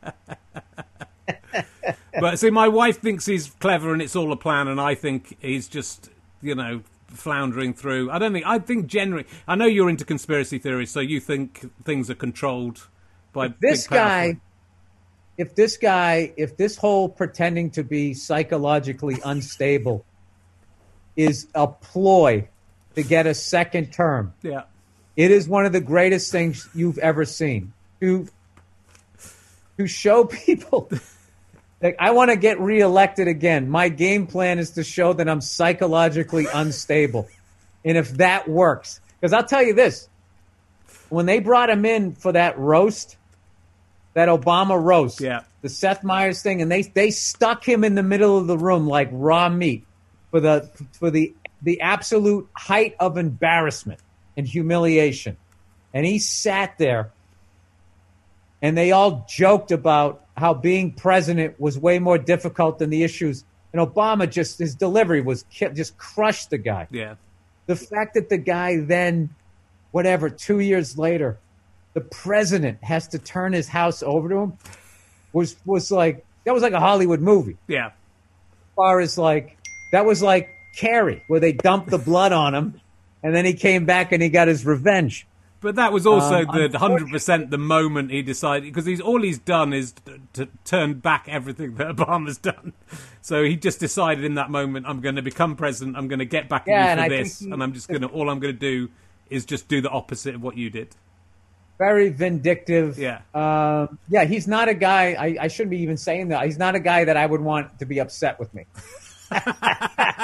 But see, my wife thinks he's clever and it's all a plan, and I think he's just, you know, floundering through. I don't think. I think generally. I know you're into conspiracy theories, so you think things are controlled by if this big, guy. If this guy, if this whole pretending to be psychologically unstable is a ploy to get a second term, yeah, it is one of the greatest things you've ever seen. To to show people. Like, I want to get reelected again. My game plan is to show that I'm psychologically unstable. And if that works, because I'll tell you this, when they brought him in for that roast, that Obama roast, yeah. the Seth Meyers thing, and they, they stuck him in the middle of the room like raw meat for the for the the absolute height of embarrassment and humiliation. And he sat there, and they all joked about how being president was way more difficult than the issues. And Obama just, his delivery was just crushed the guy. Yeah. The fact that the guy then, whatever, two years later, the president has to turn his house over to him was, was like, that was like a Hollywood movie. Yeah. As far as like, that was like Carrie, where they dumped the blood on him and then he came back and he got his revenge. But that was also um, the one hundred percent the moment he decided, because he's all he's done is to, to turn back everything that Obama's done. So he just decided in that moment, I'm going to become president, I'm going to get back yeah, at you and for I this, he, and I'm just going to, all I'm going to do is just do the opposite of what you did. Very vindictive. Yeah. Um, yeah, he's not a guy, I, I shouldn't be even saying that. He's not a guy that I would want to be upset with me.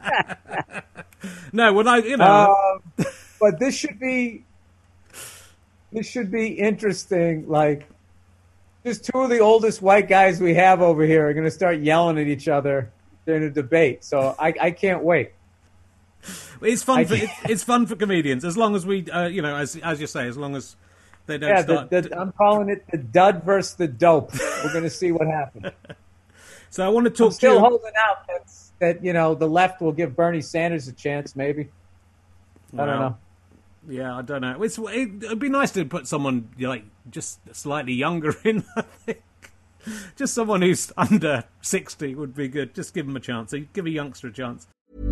No, when I, you know. Um, but this should be, this should be interesting. Like, just two of the oldest white guys we have over here are going to start yelling at each other during a debate. So I, I can't wait. It's fun. For, it's, it's fun for comedians, as long as we, uh, you know, as as you say, as long as they don't yeah, start. The, the, I'm calling it the dud versus the dope. We're going to see what happens. So I want to talk I'm still to you. holding out that, that, you know, the left will give Bernie Sanders a chance, maybe. I Well, don't know. Yeah, I don't know. It's, it'd be nice to put someone like just slightly younger in, I think. Just someone who's under sixty would be good. Just give them a chance. Give a youngster a chance.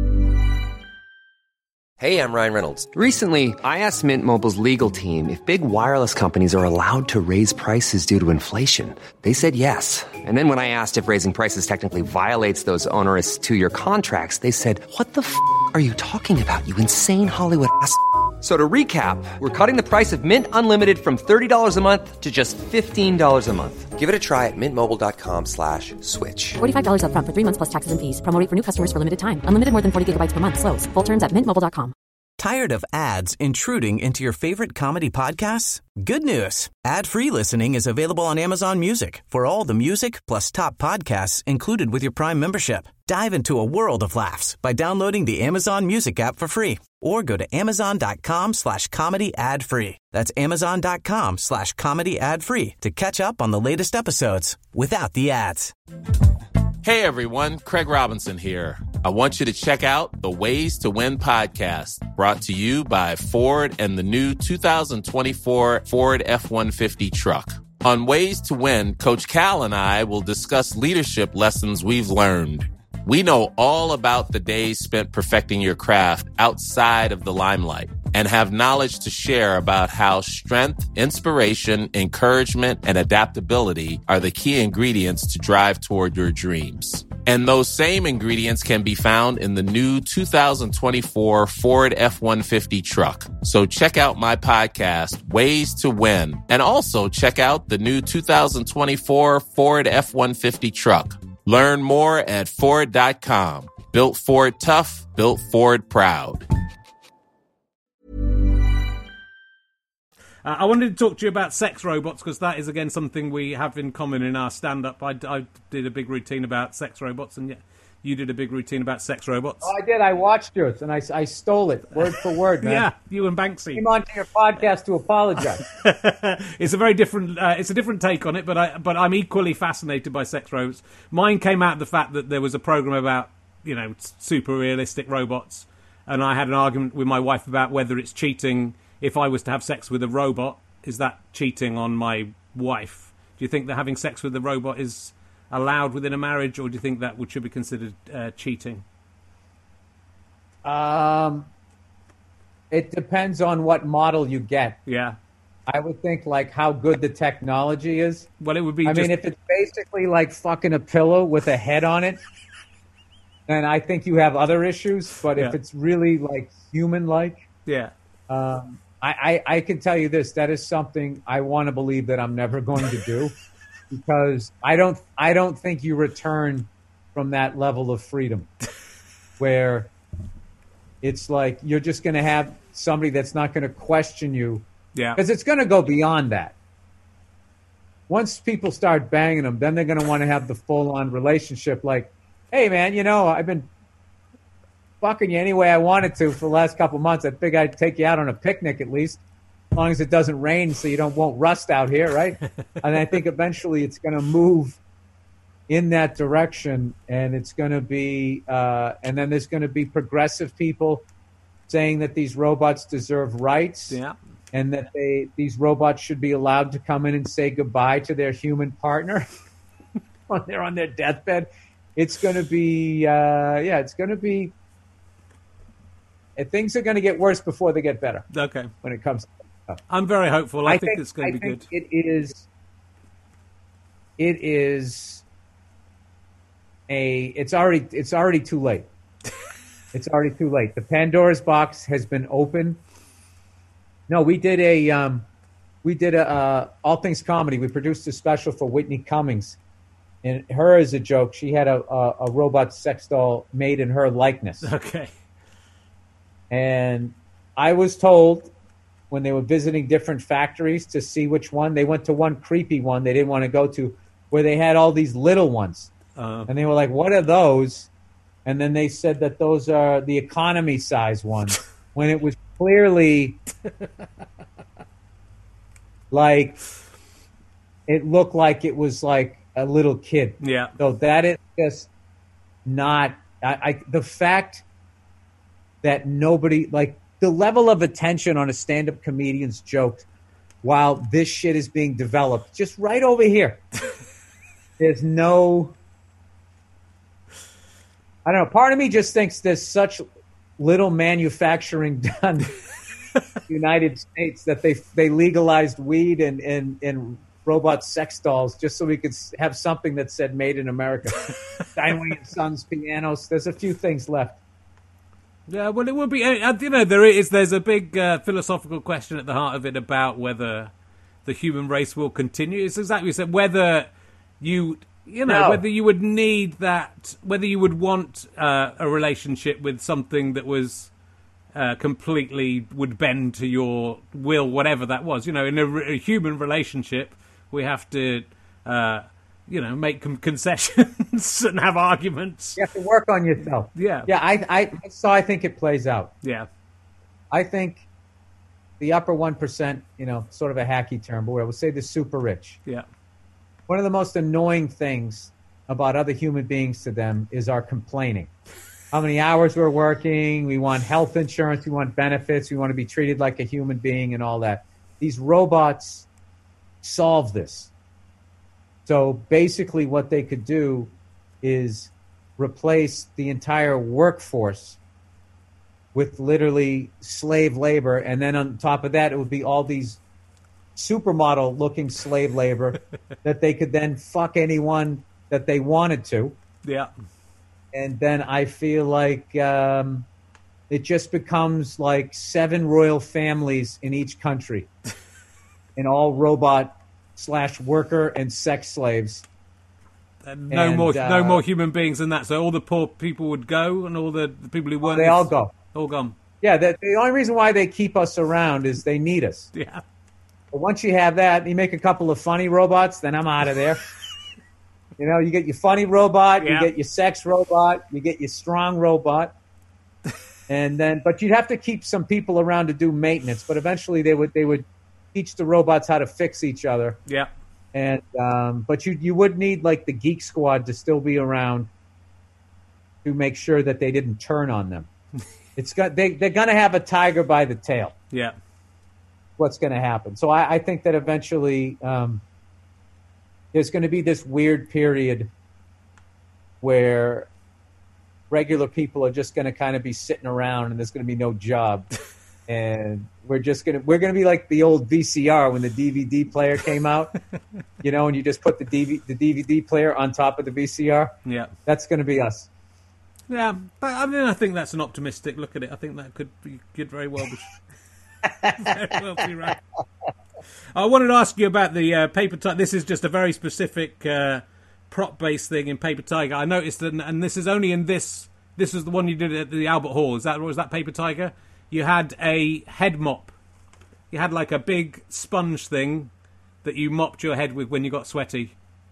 Hey, I'm Ryan Reynolds. Recently, I asked Mint Mobile's legal team if big wireless companies are allowed to raise prices due to inflation. They said yes. And then when I asked if raising prices technically violates those onerous two-year contracts, they said, what the f*** are you talking about, you insane Hollywood ass f- So to recap, we're cutting the price of Mint Unlimited from thirty dollars a month to just fifteen dollars a month. Give it a try at mintmobile.com slash switch. forty-five dollars up front for three months plus taxes and fees. Promo rate for new customers for limited time. Unlimited more than forty gigabytes per month. Slows full terms at mint mobile dot com. Tired of ads intruding into your favorite comedy podcasts? Good news. Ad-free listening is available on Amazon Music for all the music plus top podcasts included with your Prime membership. Dive into a world of laughs by downloading the Amazon Music app for free or go to amazon.com slash comedy ad free. That's amazon.com slash comedy ad free to catch up on the latest episodes without the ads. Hey everyone, Craig Robinson here. I want you to check out the Ways to Win podcast, brought to you by Ford and the new two thousand twenty-four Ford F one fifty truck. On Ways to Win, Coach Cal and I will discuss leadership lessons we've learned. We know all about the days spent perfecting your craft outside of the limelight and have knowledge to share about how strength, inspiration, encouragement, and adaptability are the key ingredients to drive toward your dreams. And those same ingredients can be found in the new two thousand twenty-four Ford F one fifty truck. So check out my podcast, Ways to Win, and also check out the new two thousand twenty-four Ford F one fifty truck. Learn more at Ford dot com. Built Ford tough, built Ford proud. Uh, I wanted to talk to you about sex robots, because that is, again, something we have in common in our stand-up. I, I did a big routine about sex robots, and yeah, you did a big routine about sex robots. Oh, I did. I watched yours, and I, I stole it word for word, man. Yeah, you and Banksy. Came onto your podcast to apologize. It's a very different. Uh, it's a different take on it, but I but I'm equally fascinated by sex robots. Mine came out of the fact that there was a program about, you know, super realistic robots, and I had an argument with my wife about whether it's cheating if I was to have sex with a robot. Is that cheating on my wife? Do you think that having sex with a robot is allowed within a marriage, or do you think that would should be considered uh, cheating? Um, it depends on what model you get. Yeah. I would think, like, how good the technology is. Well, it would be. I just... mean, if it's basically like fucking a pillow with a head on it, then I think you have other issues. But if Yeah. it's really like human-like, yeah. um, I, I, I can tell you this: that is something I want to believe that I'm never going to do, because I don't I don't think you return from that level of freedom, where it's like you're just going to have somebody that's not going to question you. Yeah. Because it's going to go beyond that. Once people start banging them, then they're going to want to have the full-on relationship. Like, hey, man, you know, I've been fucking you any way I wanted to for the last couple months. I think I'd take you out on a picnic at least, as long as it doesn't rain so you don't won't rust out here, right? And I think eventually it's going to move in that direction, and it's going to be, uh, and then there's going to be progressive people saying that these robots deserve rights. Yeah. And that they these robots should be allowed to come in and say goodbye to their human partner when they're on their deathbed. It's going to be, uh, yeah, it's going to be, uh, things are going to get worse before they get better. Okay. When it comes to stuff. I'm very hopeful. I, I think, think it's going to I be think good. It is, it is a, it's already, it's already too late. It's already too late. The Pandora's box has been opened. No, we did a um, we did a uh, All Things Comedy. We produced a special for Whitney Cummings, and her is a joke. She had a, a, a robot sex doll made in her likeness. Okay. And I was told when they were visiting different factories to see which one, they went to one creepy one they didn't want to go to, where they had all these little ones. Uh, And they were like, what are those? And then they said that those are the economy size ones, when it was clearly like, it looked like it was like a little kid. yeah. So that is just not, I, I the fact that nobody, like the level of attention on a stand-up comedian's joke while this shit is being developed, just right over here. There's no, I don't know, part of me just thinks there's such little manufacturing done in the United States that they they legalized weed and, and, and robot sex dolls just so we could have something that said made in America. Steinway and Sons pianos. There's a few things left. Yeah, well, it would be. Uh, you know, there is. There's a big uh, philosophical question at the heart of it about whether the human race will continue. It's exactly what you said. Whether you, you know, No. whether you would need that, whether you would want uh, a relationship with something that was uh, completely would bend to your will, whatever that was. You know, in a, a human relationship, we have to. Uh, You know, make com- concessions and have arguments. You have to work on yourself. Yeah. Yeah, I, I so I think it plays out. Yeah. I think the upper one percent, you know, sort of a hacky term, but I would say the super rich. Yeah. One of the most annoying things about other human beings to them is our complaining. How many hours we're working, we want health insurance, we want benefits, we want to be treated like a human being and all that. These robots solve this. So basically what they could do is replace the entire workforce with literally slave labor. And then on top of that, it would be all these supermodel-looking slave labor that they could then fuck anyone that they wanted to. Yeah. And then I feel like um, it just becomes like seven royal families in each country and all robot slash worker and sex slaves. And no And, more, uh, no more human beings than that. So all the poor people would go, and all the, the people who weren't. They all go. All gone. Yeah, the, the only reason why they keep us around is they need us. Yeah. But once you have that, you make a couple of funny robots, then I'm out of there. You know, you get your funny robot, Yeah. you get your sex robot, you get your strong robot, and then but you'd have to keep some people around to do maintenance. But eventually, they would they would teach the robots how to fix each other. Yeah. And um, but you you would need like the Geek Squad to still be around to make sure that they didn't turn on them. It's got they they're gonna have a tiger by the tail. Yeah. What's going to happen? So I, I think that eventually um, there's going to be this weird period where regular people are just going to kind of be sitting around and there's going to be no job. And we're just going to, we're going to be like the old V C R when the D V D player came out, you know, and you just put the D V D, the D V D player on top of the V C R. Yeah. That's going to be us. Yeah. But I mean, I think that's an optimistic look at it. I think that could be, could very well be, very well be right. I wanted to ask you about the uh, Paper Tiger. This is just a very specific uh, prop-based thing in Paper Tiger. I noticed that, and this is only in this. This is the one you did at the Albert Hall. Is that was that Paper Tiger? You had a head mop. You had like a big sponge thing that you mopped your head with when you got sweaty.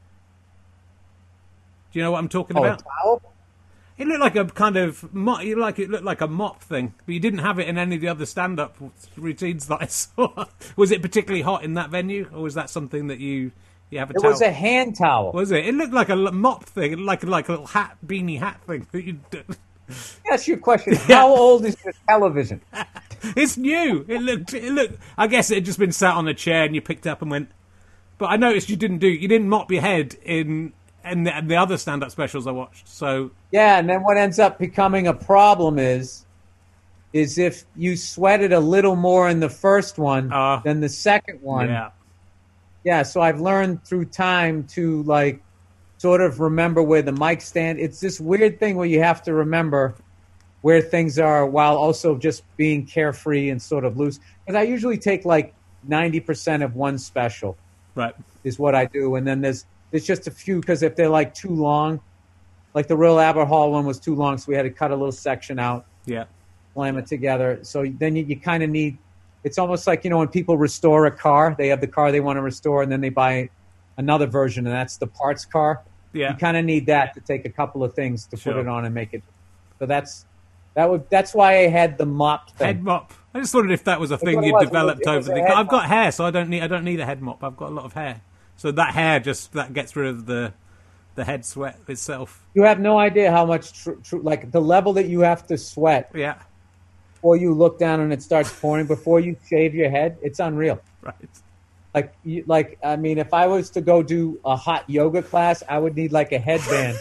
Do you know what I'm talking Oh, about? a towel? It looked like a kind of mop, like it looked like a mop thing, but you didn't have it in any of the other stand-up routines that I saw. Was it particularly hot in that venue, or was that something that you you have a It towel? was a hand towel. Was it? It looked like a l- mop thing, like like a little hat, beanie hat thing that you. That's your question. How old is your television? It's new. It looked. It looked. I guess it had just been sat on a chair and you picked it up and went. But I noticed you didn't do. You didn't mop your head in in the, in the other stand-up specials I watched. So Yeah, and then what ends up becoming a problem is, is if you sweated a little more in the first one Uh, than the second one. yeah, Yeah, so I've learned through time to like sort of remember where the mic stand. It's this weird thing where you have to remember where things are while also just being carefree and sort of loose. Because I usually take like ninety percent of one special right. is what I do, and then there's there's just a few because if they're like too long, like the Royal Albert Hall one was too long, so we had to cut a little section out, Yeah. slam it together. So then you, you kind of need. It's almost like, you know, when people restore a car, they have the car they want to restore, and then they buy another version, and that's the parts car. Yeah. You kind of need that to take a couple of things to Sure. put it on and make it. So that's that would that's why I had the mop thing. Head mop. I just wondered if that was a thing what it you was. It developed was- it over was the. a head I've got mop. hair, so I don't need. I don't need a head mop. I've got a lot of hair, so that hair just that gets rid of the the head sweat itself. You have no idea how much, tr- tr- like the level that you have to sweat Yeah. before you look down and it starts pouring. Before you shave your head, it's unreal. Right. Like, you, like I mean, if I was to go do a hot yoga class, I would need like a headband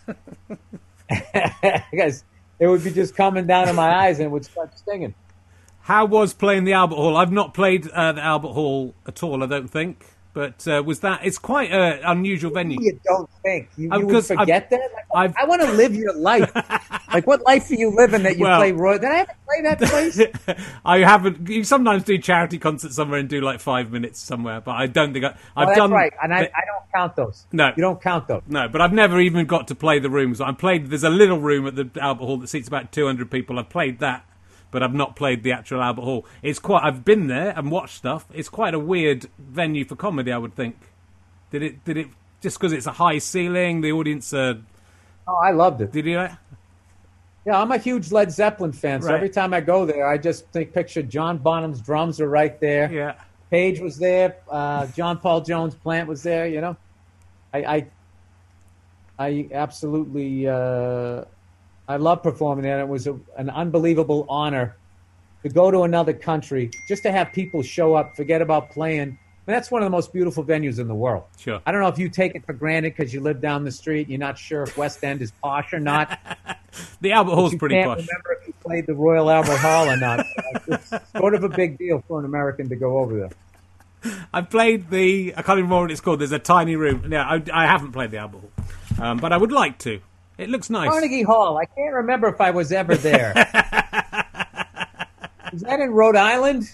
because it would be just coming down in my eyes and it would start stinging. How was playing the Albert Hall? I've not played uh, the Albert Hall at all. I don't think. But uh, was that? It's quite an unusual venue. You don't think you, Uh, you would because forget I've- that? Like, I've- I want to live your life. Like, what life are you living that you Well- play Roy? Did I ever play that place? I haven't. You sometimes do charity concerts somewhere and do like five minutes somewhere, but I don't think I, I've Oh, that's done. right, and I, the- I don't count those. No. you don't count those. No, but I've never even got to play the rooms. I played. There's a little room at the Albert Hall that seats about two hundred people. I've played that, but I've not played the actual Albert Hall. It's quite. I've been there and watched stuff. It's quite a weird venue for comedy, I would think. Did it? Did it? Just because it's a high ceiling, the audience. Uh, Oh, I loved it. did you? Yeah, I'm a huge Led Zeppelin fan, so Right. every time I go there, I just think picture John Bonham's drums are right there. Yeah. Page was there. Uh, John Paul Jones' Plant was there. You know, I, I, I absolutely, uh, I love performing there. And it was a, an unbelievable honor to go to another country just to have people show up, forget about playing. I mean, that's one of the most beautiful venues in the world. Sure. I don't know if you take it for granted because you live down the street. You're not sure if West End is posh or not. The Albert Hall's you pretty can't posh. remember if you played the Royal Albert Hall or not. It's sort of a big deal for an American to go over there. I played the. I can't even remember what it's called. There's a tiny room. Yeah, I, I haven't played the Albert Hall, um, but I would like to. It looks nice. Carnegie Hall. I can't remember if I was ever there. Is that in Rhode Island?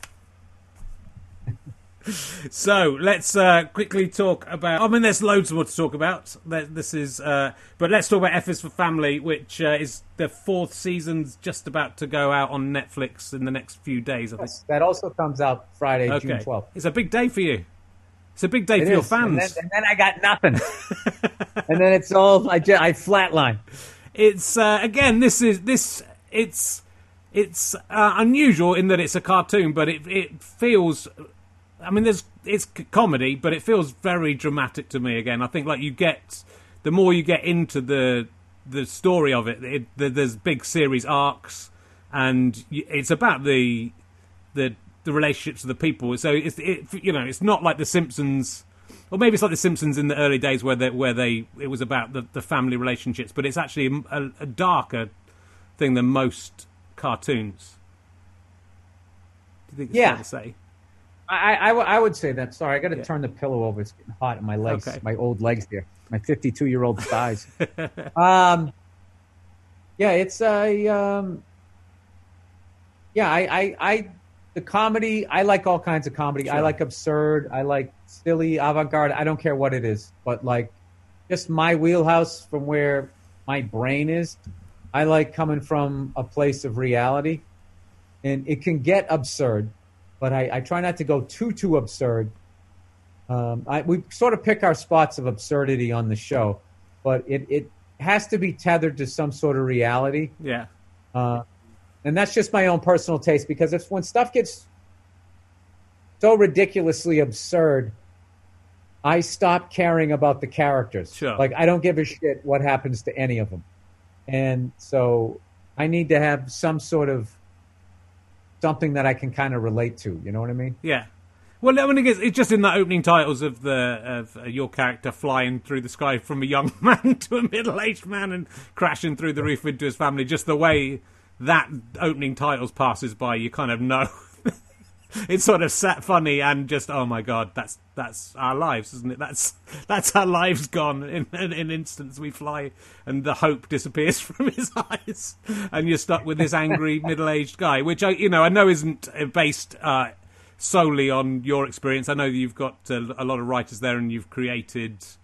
So let's uh, quickly talk about. I mean, there's loads more to talk about. There- This is, uh, but let's talk about F is for Family, which uh, is the fourth season's just about to go out on Netflix in the next few days. I think. That also comes out Friday, June Okay, twelfth. it's a big day for you. It's a big day It for your is. And fans. then, and then I got nothing. And then it's all I, ju- I flatline. It's uh, again, this is this. It's it's uh, unusual in that it's a cartoon, but it it feels. I mean, there's it's c- comedy, but it feels very dramatic to me. Again, I think like you get the more you get into the the story of it, it the, there's big series arcs, and y- it's about the the the relationships of the people. So it's it, you know it's not like The Simpsons, or maybe it's like The Simpsons in the early days where they where they it was about the, the family relationships, but it's actually a, a darker thing than most cartoons. Do you think it's Yeah. fair to say? I, I, w- I would say that. Sorry, I got to Yeah. turn the pillow over. It's getting hot in my legs, Okay. my old legs here, my fifty-two-year-old thighs. um, yeah, it's a. Um, yeah, I, I, I, the comedy. I like all kinds of comedy. I Sure. like absurd. I like silly, avant-garde. I don't care what it is, but like, just my wheelhouse from where my brain is. I like coming from a place of reality, and it can get absurd. But I, I try not to go too, too absurd. Um, I, we sort of pick our spots of absurdity on the show, but it, it has to be tethered to some sort of reality. Yeah. Uh, and that's just my own personal taste, because if when stuff gets so ridiculously absurd, I stop caring about the characters. Sure. Like, I don't give a shit what happens to any of them. And so I need to have some sort of something that I can kind of relate to. You know what I mean? Yeah. Well, I mean, it's, it's just in the opening titles of the of uh, your character flying through the sky from a young man to a middle-aged man and crashing through the roof into his family. Just the way that opening titles passes by, you kind of know. It's sort of sat funny and just, oh my god, that's that's our lives, isn't it? That's that's our lives gone in, in an instant. We fly and the hope disappears from his eyes, and you're stuck with this angry middle-aged guy, which I, you know, I know isn't based uh, solely on your experience. I know that you've got a, a lot of writers there, and you've created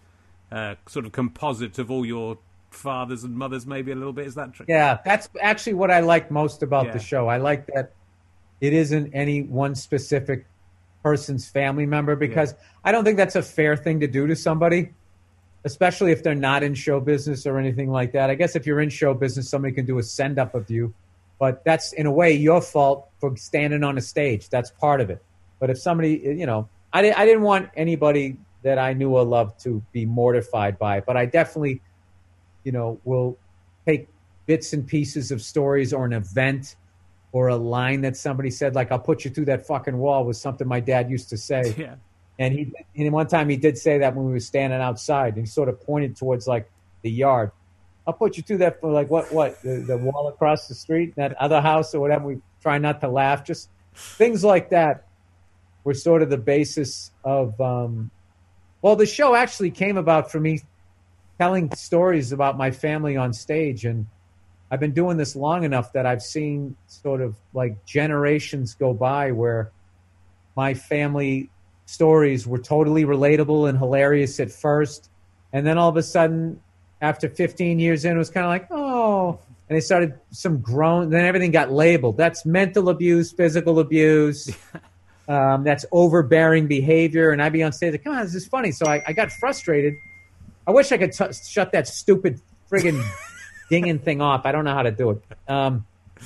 uh, sort of composite of all your fathers and mothers, maybe a little bit. Is that true? Yeah, that's actually what I like most about Yeah. the show. I like that it isn't any one specific person's family member, because I don't think that's a fair thing to do to somebody, especially if they're not in show business or anything like that. I guess if you're in show business, somebody can do a send up of you, but that's in a way your fault for standing on a stage. That's part of it. But if somebody, you know, I, di- I didn't want anybody that I knew or loved to be mortified by it, but I definitely, you know, will take bits and pieces of stories or an event or a line that somebody said, like, I'll put you through that fucking wall, was something my dad used to say. Yeah. And he, and one time he did say that when we were standing outside, and he sort of pointed towards like the yard. I'll put you through that for like, what, what, the, the wall across the street, that other house or whatever. We try not to laugh. Just things like that were sort of the basis of, um, well, the show actually came about for me telling stories about my family on stage. And I've been doing this long enough that I've seen sort of like generations go by where my family stories were totally relatable and hilarious at first. And then all of a sudden, after fifteen years in, it was kind of like, oh, and they started some groan. Then everything got labeled. That's mental abuse, physical abuse. Um, that's overbearing behavior. And I'd be on stage like, come on, this is funny. So I, I got frustrated. I wish I could t- shut that stupid friggin' dinging thing off. I don't know how to do it. Um,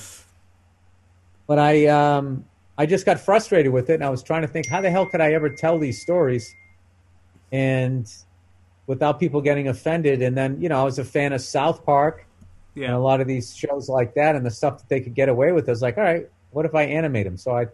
but I um, I just got frustrated with it. And I was trying to think, how the hell could I ever tell these stories and without people getting offended? And then, you know, I was a fan of South Park Yeah. and a lot of these shows like that, and the stuff that they could get away with. I was like, all right, what if I animate them? So I,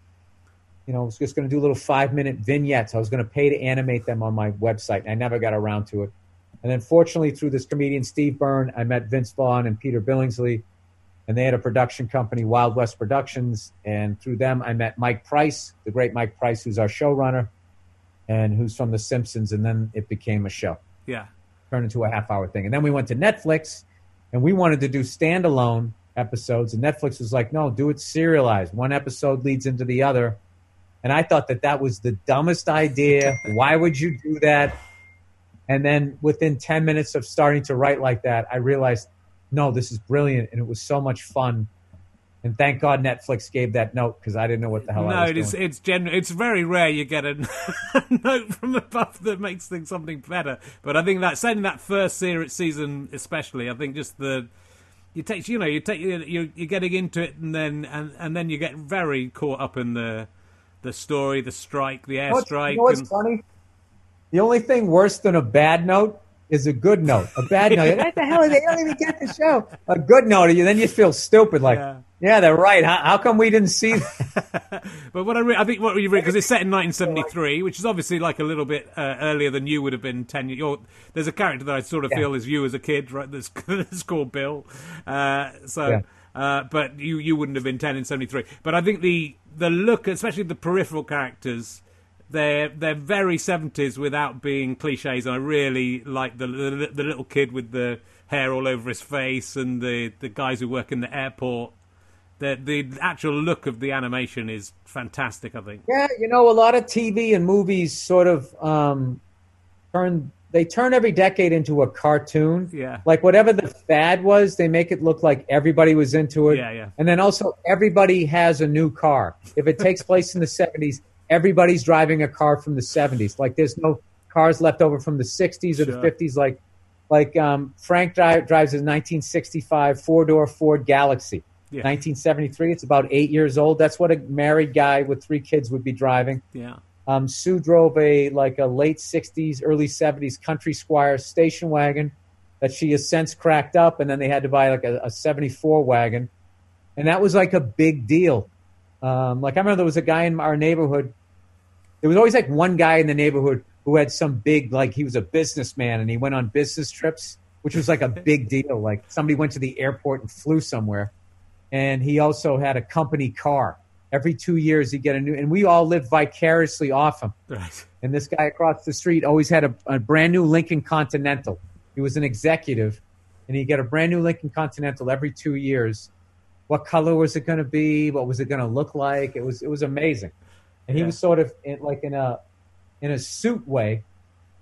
you know, was just going to do little five-minute vignettes. I was going to pay to animate them on my website, and I never got around to it. And then fortunately, through this comedian, Steve Byrne, I met Vince Vaughn and Peter Billingsley, and they had a production company, Wild West Productions. And through them, I met Mike Price, the great Mike Price, who's our showrunner and who's from The Simpsons. And then it became a show. Yeah. Turned into a half-hour thing. And then we went to Netflix, and we wanted to do standalone episodes. And Netflix was like, no, do it serialized. One episode leads into the other. And I thought that that was the dumbest idea. Why would you do that? And then within ten minutes of starting to write like that, I realized, no, this is brilliant. And it was so much fun. And thank God Netflix gave that note, because I didn't know what the hell No, I was it is, doing. it's gen- It's very rare you get a, a note from above that makes things something better. But I think that, saying that first series, season especially, I think just the you take you know you take you you're, you're getting into it, and then and, and then you get very caught up in the the story, the strike, the airstrike. You know what's and, funny? The only thing worse than a bad note is a good note. A bad note, what the hell? They don't even get the show. A good note, you then you feel stupid. Like, Yeah. yeah, they're right. How, how come we didn't see that? But what I, re- I think what you read, because it's set in nineteen seventy-three, which is obviously like a little bit uh, earlier than you would have been ten years. You're, there's a character that I sort of Yeah. feel is you as a kid, right? That's, that's called Bill. Uh, so, Yeah. uh, but you you wouldn't have been ten in seventy-three. But I think the the look, especially the peripheral characters, they're they're very seventies without being cliches. And I really like the, the the little kid with the hair all over his face, and the the guys who work in the airport. The the actual look of the animation is fantastic, I think. Yeah, you know, a lot of T V and movies sort of um, turn they turn every decade into a cartoon. Yeah. Like whatever the fad was, they make it look like everybody was into it. Yeah, yeah. And then also everybody has a new car. If it takes place in the seventies, everybody's driving a car from the seventies. Like there's no cars left over from the sixties or Sure. the fifties. Like like um, Frank dri- drives a nineteen sixty-five four-door Ford Galaxy. Yeah. nineteen seventy-three, it's about eight years old. That's what a married guy with three kids would be driving. Yeah. Um, Sue drove a like a late sixties, early seventies Country Squire station wagon that she has since cracked up, and then they had to buy like a, a seventy-four wagon, and that was like a big deal. Um, like I remember there was a guy in our neighborhood. There was always like one guy in the neighborhood who had some big, like he was a businessman and he went on business trips, which was like a big deal. Like somebody went to the airport and flew somewhere. And he also had a company car. Every two years he'd get a new, and we all lived vicariously off him. Right. And this guy across the street always had a, a brand new Lincoln Continental. He was an executive, and he'd get a brand new Lincoln Continental every two years. What color was it going to be? What was it going to look like? It was it was amazing. And he Yeah. was sort of in, like in a in a suit way,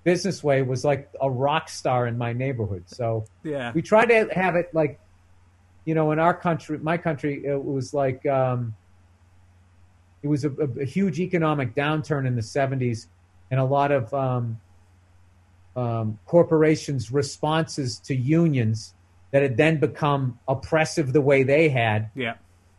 business way was like a rock star in my neighborhood. So yeah, we tried to have it like, you know, in our country, my country, it was like, um, it was a, a huge economic downturn in the seventies, and a lot of um, um, corporations' responses to unions that had then become oppressive the way they had. Yeah.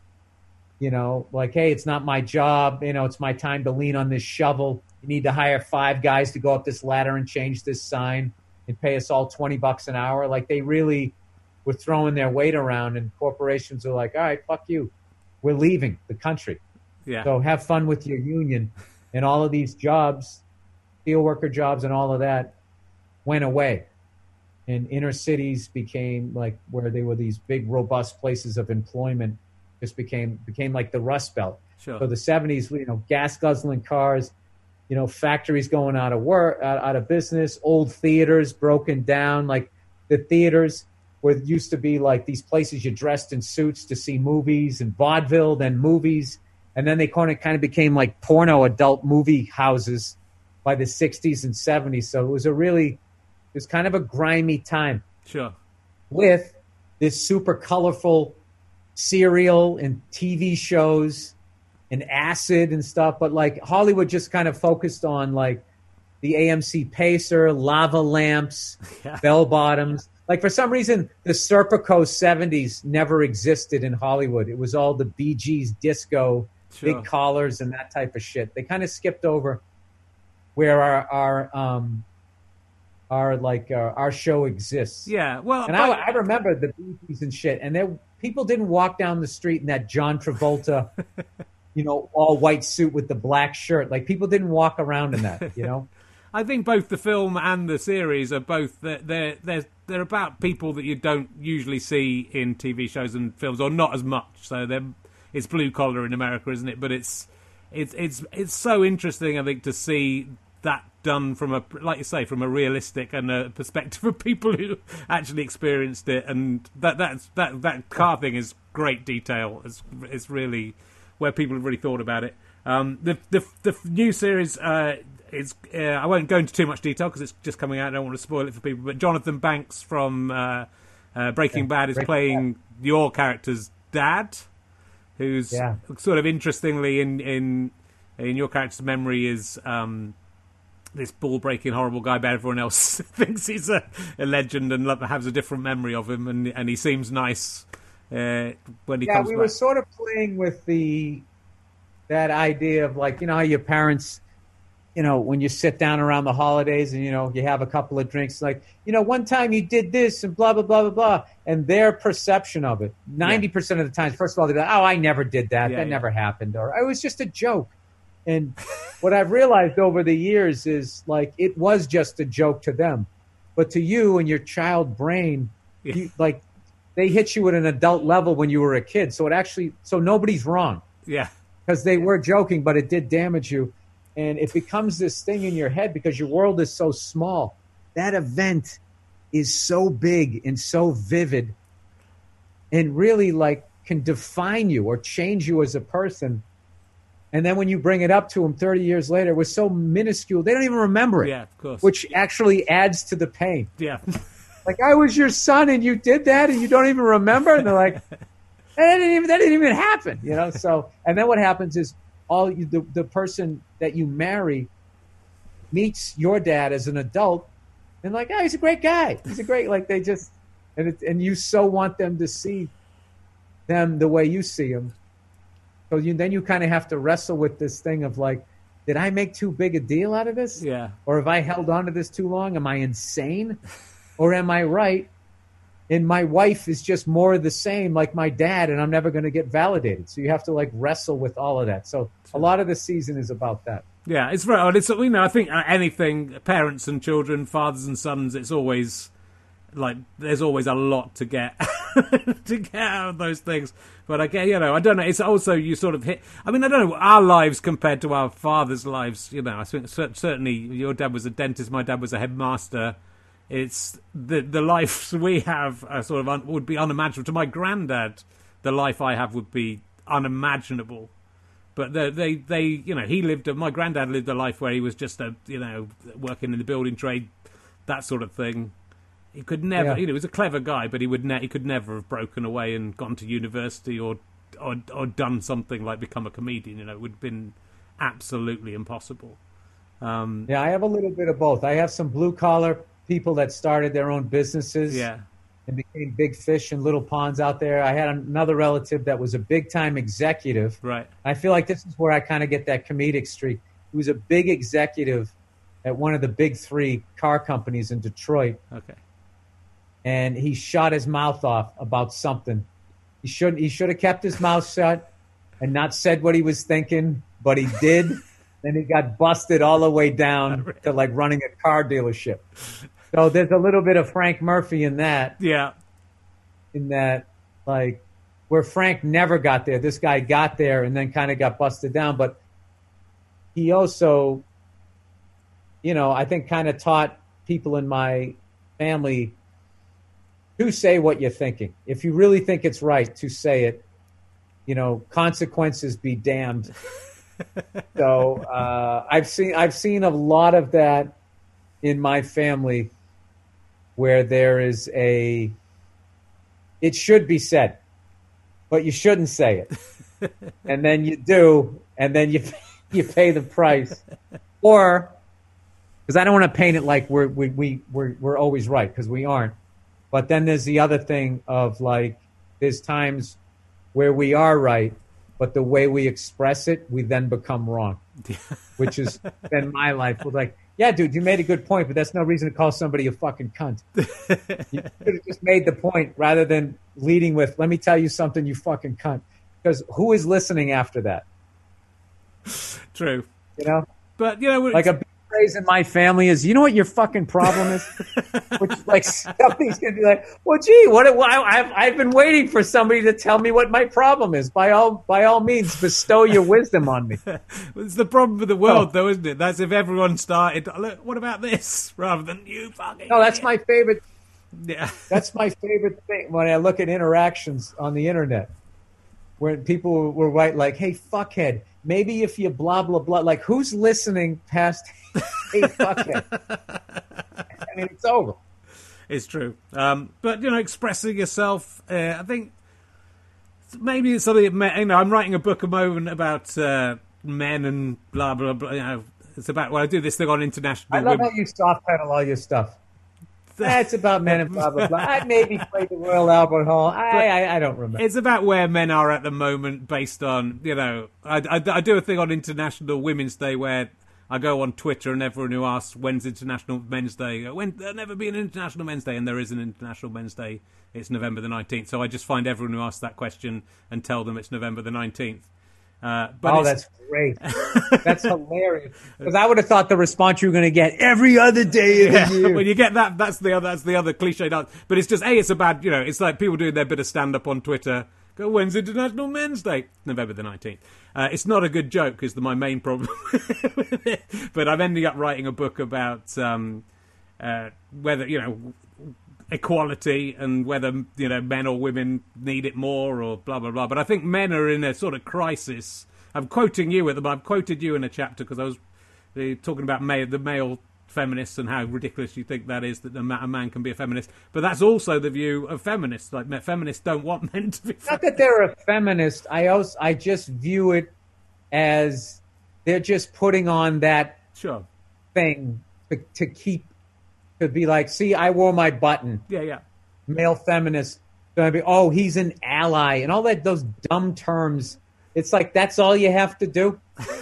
You know, like, hey, it's not my job. You know, it's my time to lean on this shovel. You need to hire five guys to go up this ladder and change this sign and pay us all twenty bucks an hour. Like, they really were throwing their weight around, and corporations are like, all right, fuck you. We're leaving the country. Yeah. So have fun with your union. And all of these jobs, steelworker jobs and all of that, went away. And inner cities became like where they were these big, robust places of employment, just became became like the Rust Belt. Sure. So the seventies, you know, gas guzzling cars, you know, factories going out of work, out, out of business, old theaters broken down. Like the theaters were used to be like these places you dressed in suits to see movies, and vaudeville, then movies. And then they kind of kind of became like porno adult movie houses by the sixties and seventies. So it was a really, it was kind of a grimy time. Sure. With this super colorful serial and T V shows and acid and stuff. But like Hollywood just kind of focused on like the A M C Pacer, lava lamps, yeah. bell bottoms. Like for some reason, the Serpico seventies never existed in Hollywood. It was all the Bee Gees disco, sure. big collars and that type of shit. They kind of skipped over where our our um our like uh, our show exists. Yeah, well, and but... I, I remember the Bee Gees and shit, and there people didn't walk down the street in that John Travolta, you know, all white suit with the black shirt. Like people didn't walk around in that, you know. I think both the film and the series are both they're they're they're, they're about people that you don't usually see in T V shows and films, or not as much. So they're it's blue collar in America, isn't it? But it's it's it's it's so interesting, I think, to see that done from a, like you say, from a realistic and a perspective of people who actually experienced it. And that that's, that that car thing is great detail. It's it's really where people have really thought about it. Um, the the the new series. Uh, It's, uh, I won't go into too much detail because it's just coming out. I don't want to spoil it for people. But Jonathan Banks from uh, uh, Breaking yeah, Bad is Breaking playing Bad. your character's dad, who's yeah. sort of interestingly in in in your character's memory is um, this ball-breaking horrible guy, but everyone else thinks he's a, a legend and has a different memory of him, and and he seems nice uh, when he yeah, comes we back. were sort of playing with the that idea of like, you know how your parents, you know, when you sit down around the holidays and, you know, you have a couple of drinks, like, you know, one time you did this and blah, blah, blah, blah, blah. And their perception of it, ninety percent of the times, first of all, they're like, oh, I never did that. Yeah, that yeah. never happened. Or it was just a joke. And what I've realized over the years is, like, it was just a joke to them. But to you and your child brain, Yeah. you, like, they hit you at an adult level when you were a kid. So it actually, so nobody's wrong. Yeah. Because they were joking, but it did damage you. And it becomes this thing in your head because your world is so small. That event is so big and so vivid and really like can define you or change you as a person. And then when you bring it up to them thirty years later, it was so minuscule, they don't even remember it. Yeah, of course. Which actually adds to the pain. Yeah. Like, I was your son and you did that and you don't even remember? And they're like, that didn't even, that didn't even happen, you know? So, and then what happens is, all you, the the person that you marry meets your dad as an adult, and like, oh, he's a great guy. He's a great, like they just, and it, and you so want them to see them the way you see them. So you then you kind of have to wrestle with this thing of like, did I make too big a deal out of this? Yeah. Or have I held on to this too long? Am I insane? Or am I right? And my wife is just more of the same, like my dad, and I'm never going to get validated. So you have to like wrestle with all of that. So a lot of the season is about that. Yeah, it's right. It's, you know, I think anything, parents and children, fathers and sons, it's always like there's always a lot to get to get out of those things. But I get, you know, I don't know. It's also you sort of hit. I mean, I don't know our lives compared to our fathers' lives. You know, I think certainly your dad was a dentist, my dad was a headmaster. It's the the lives we have are sort of un, would be unimaginable. To my granddad, the life I have would be unimaginable. But they, they, they, you know, he lived. A, my granddad lived a life where he was just a, you know, working in the building trade, that sort of thing. He could never, Yeah. you know, he was a clever guy, but he would, ne- he could never have broken away and gone to university or, or, or done something like become a comedian. You know, it would have been absolutely impossible. Um, Yeah, I have a little bit of both. I have some blue collar people that started their own businesses. yeah, And became big fish in little ponds out there. I had another relative that was a big time executive. right. I feel like this is where I kind of get that comedic streak. He was a big executive at one of the big three car companies in Detroit, Okay. and he shot his mouth off about something. He shouldn't. He should have kept his mouth shut and not said what he was thinking, but he did. Then he got busted all the way down to like running a car dealership. So there's a little bit of Frank Murphy in that. Yeah. In that, like, where Frank never got there. This guy got there and then kind of got busted down. But he also, you know, I think kind of taught people in my family to say what you're thinking. If you really think it's right, to say it. You know, consequences be damned. So uh, I've seen I've seen a lot of that in my family, where there is a, it should be said, but you shouldn't say it. And then you do, and then you you pay the price. Or, because I don't want to paint it like we're, we, we, we're, we're always right, because we aren't. But then there's the other thing of like, there's times where we are right, but the way we express it, we then become wrong, which has been my life. With like, yeah, dude, you made a good point, but that's no reason to call somebody a fucking cunt. You could have just made the point rather than leading with, let me tell you something, you fucking cunt. Because who is listening after that? True. You know? But, you know, Like a big phrase in my family is, you know what your fucking problem is? Which, like, somebody's going to be like, well, gee, what? Why, I've, I've been waiting for somebody to tell me what my problem is. By all, by all means, bestow your wisdom on me. it's the problem with the world, Oh. though, isn't it? That's if everyone started, look, what about this? Rather than you fucking. No, that's my favorite. Yeah. That's my favorite thing when I look at interactions on the internet, where people will write like, hey, fuckhead, maybe if you blah, blah, blah. Like, who's listening past, hey, fuckhead? I mean, it's over. It's true. Um, but, you know, expressing yourself, uh, I think maybe it's something, that, you know, I'm writing a book at the moment about uh, men and blah, blah, blah. You know, it's about, well, I do this thing on international I love women. how you soft pedal all your stuff. That's about men and blah, blah, blah. I maybe played the Royal Albert Hall. I, I, I don't remember. It's about where men are at the moment based on, you know, I, I, I do a thing on International Women's Day where I go on Twitter and everyone who asks when's International Men's Day, go, when, there'll never be an International Men's Day, and there is an International Men's Day. It's November the nineteenth. So I just find everyone who asks that question and tell them it's November the nineteenth. Uh, but oh, it's, that's great. That's hilarious. Because I would have thought the response you were going to get every other day of yeah, the year. when you get that, that's the other, that's the other cliche dance. But it's just, A, it's a bad, you know, it's like people doing their bit of stand-up on Twitter. Go, when's International Men's Day? November the nineteenth. Uh, it's not a good joke, is the, my main problem with it. But I'm ending up writing a book about um, uh, whether, you know, equality and whether, you know, men or women need it more or blah, blah, blah. But I think men are in a sort of crisis. I'm quoting you at them. I've quoted you in a chapter because I was uh, talking about male, the male feminists and how ridiculous you think that is that a man can be a feminist. But that's also the view of feminists. Like, feminists don't want men to be feminists. Not that they're a feminist. I also, I just view it as they're just putting on that Sure. thing to, to keep, to be like, see, I wore my button. Yeah, yeah. Male feminist. Gonna be, oh, he's an ally and all that. Those dumb terms. It's like that's all you have to do.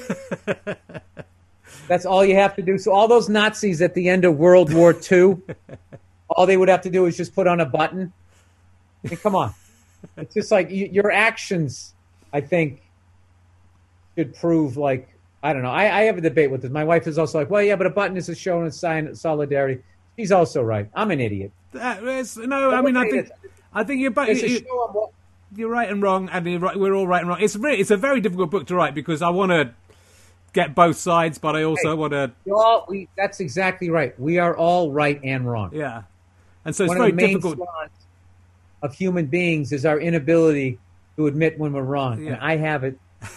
That's all you have to do. So all those Nazis at the end of World War Two, all they would have to do is just put on a button. I mean, come on. It's just like you, your actions, I think, should prove like, I don't know. I, I have a debate with this. My wife is also like, well, yeah, but a button is a show and a sign of solidarity. She's also right. I'm an idiot. That is, no, I mean, I think, I think you're, but It's a you, show on what you're right and wrong, and you're right, we're all right and wrong. It's really, it's a very difficult book to write because I want to get both sides, but I also Hey, want to. you all, we, that's exactly right. We are all right and wrong. Yeah, and so it's One very of the main difficult. flaws of human beings is our inability to admit when we're wrong. Yeah. And I have it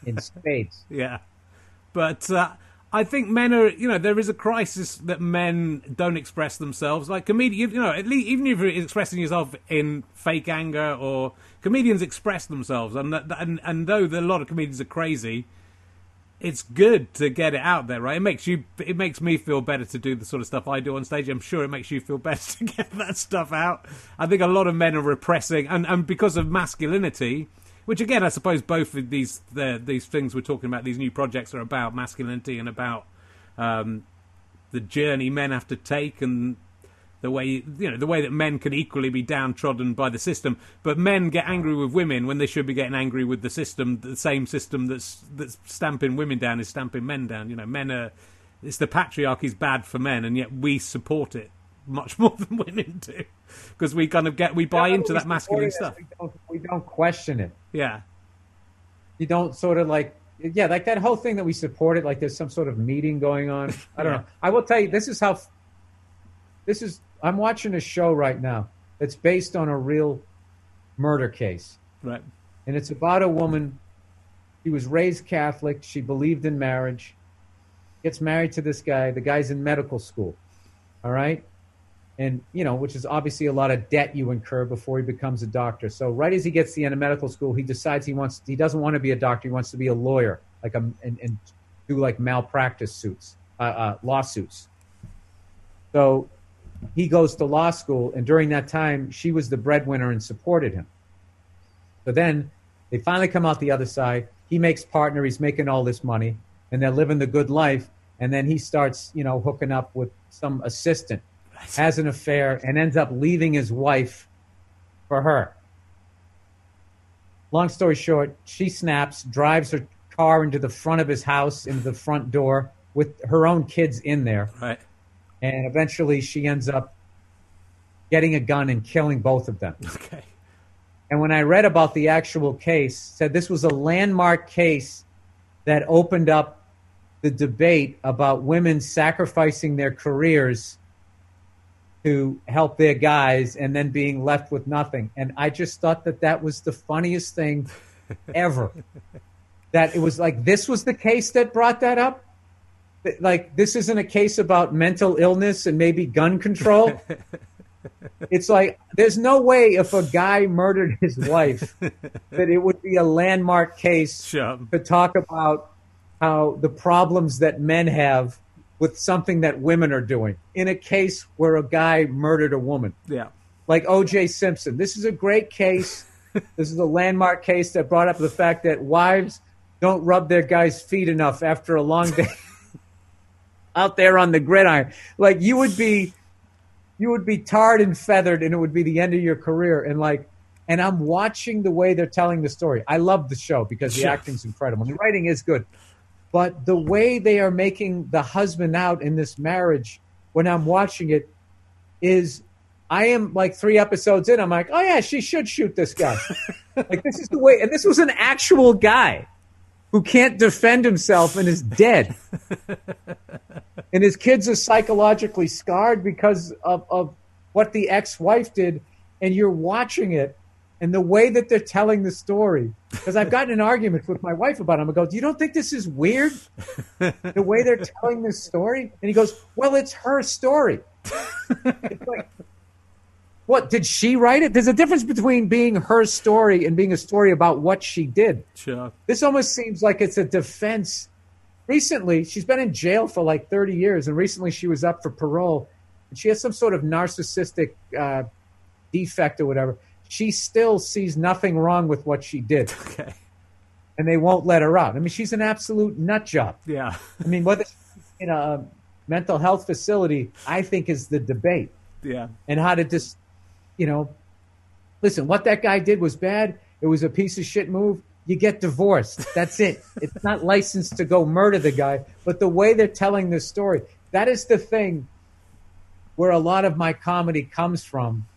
in spades. Yeah. But uh, I think men are, you know, there is a crisis that men don't express themselves. Like comedians, you know, at least even if you're expressing yourself in fake anger, or comedians express themselves. And and, and though a lot of comedians are crazy, it's good to get it out there, right? It makes you, it makes me feel better to do the sort of stuff I do on stage. I'm sure it makes you feel better to get that stuff out. I think a lot of men are repressing, and, and because of masculinity, which again, I suppose both of these the, these things we're talking about, these new projects, are about masculinity and about um, the journey men have to take, and the way, you know, the way that men can equally be downtrodden by the system, but men get angry with women when they should be getting angry with the system. The same system that's that's stamping women down is stamping men down. You know, men are, it's the patriarchy's bad for men, and yet we support it much more than women do, because we kind of get we buy No, into we that masculine support it, stuff. We don't, we don't question it. Yeah, You don't sort of like, yeah, like that whole thing that we support it, like there's some sort of meeting going on. I don't Yeah. know. I will tell you, this is how, this is, I'm watching a show right now that's based on a real murder case. right. And it's about a woman. She was raised Catholic. She believed in marriage. Gets married to this guy. The guy's in medical school. All right. And, you know, which is obviously a lot of debt you incur before he becomes a doctor. So right as he gets to the end of medical school, he decides he wants, he doesn't want to be a doctor. He wants to be a lawyer, like a, and, and do like malpractice suits, uh, uh, lawsuits. So he goes to law school. And during that time, she was the breadwinner and supported him. So then they finally come out the other side. He makes partner. He's making all this money, and they're living the good life. And then he starts, you know, hooking up with some assistant, has an affair, and ends up leaving his wife for her. Long story short, she snaps, drives her car into the front of his house, into the front door, with her own kids in there. Right. And eventually she ends up getting a gun and killing both of them. Okay. And when I read about the actual case, said this was a landmark case that opened up the debate about women sacrificing their careers to help their guys and then being left with nothing. And I just thought that that was the funniest thing ever. That it was like, this was the case that brought that up. Like, this isn't a case about mental illness and maybe gun control. It's like, there's no way if a guy murdered his wife that it would be a landmark case Sure. to talk about how the problems that men have with something that women are doing in a case where a guy murdered a woman. Yeah. Like O J Simpson. This is a great case. This is a landmark case that brought up the fact that wives don't rub their guys' feet enough after a long day out there on the gridiron. Like, you would be you would be tarred and feathered, and it would be the end of your career. And like, and I'm watching the way they're telling the story. I love the show because the Sure. acting's incredible. The writing is good. But the way they are making the husband out in this marriage, when I'm watching it, is I am like three episodes in. I'm like, oh yeah, she should shoot this guy. Like, this is the way. And this was an actual guy who can't defend himself and is dead. And his kids are psychologically scarred because of, of what the ex-wife did. And you're watching it, and the way that they're telling the story, because I've gotten in arguments with my wife about it. I go, you don't think this is weird? The way they're telling this story? And he goes, well, it's her story. It's like, what, did she write it? There's a difference between being her story and being a story about what she did. Sure. This almost seems like it's a defense. Recently, she's been in jail for like thirty years, and recently she was up for parole. And she has some sort of narcissistic uh, defect or whatever. She still sees nothing wrong with what she did. Okay. And they won't let her out. I mean, she's an absolute nut job. Yeah. I mean, whether she's in a mental health facility, I think, is the debate. Yeah. And how to just, you know, listen, what that guy did was bad. It was a piece of shit move. You get divorced. That's it. It's not licensed to go murder the guy. But the way they're telling this story, that is the thing where a lot of my comedy comes from,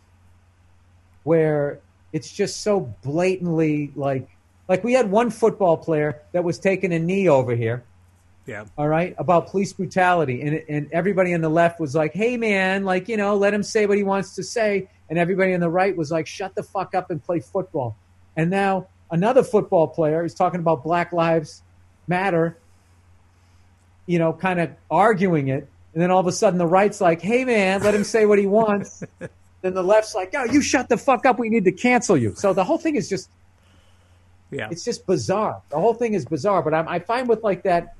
where it's just so blatantly like, like we had one football player that was taking a knee over here. Yeah. All right, about police brutality, and and everybody on the left was like, "Hey, man, like, you know, let him say what he wants to say," and everybody on the right was like, "Shut the fuck up and play football." And now another football player is talking about Black Lives Matter, you know, kind of arguing it. And then all of a sudden the right's like, hey, man, let him say what he wants. Then the left's like, oh, you shut the fuck up. We need to cancel you. So the whole thing is just, yeah, it's just bizarre. The whole thing is bizarre. But I'm, I find with like that,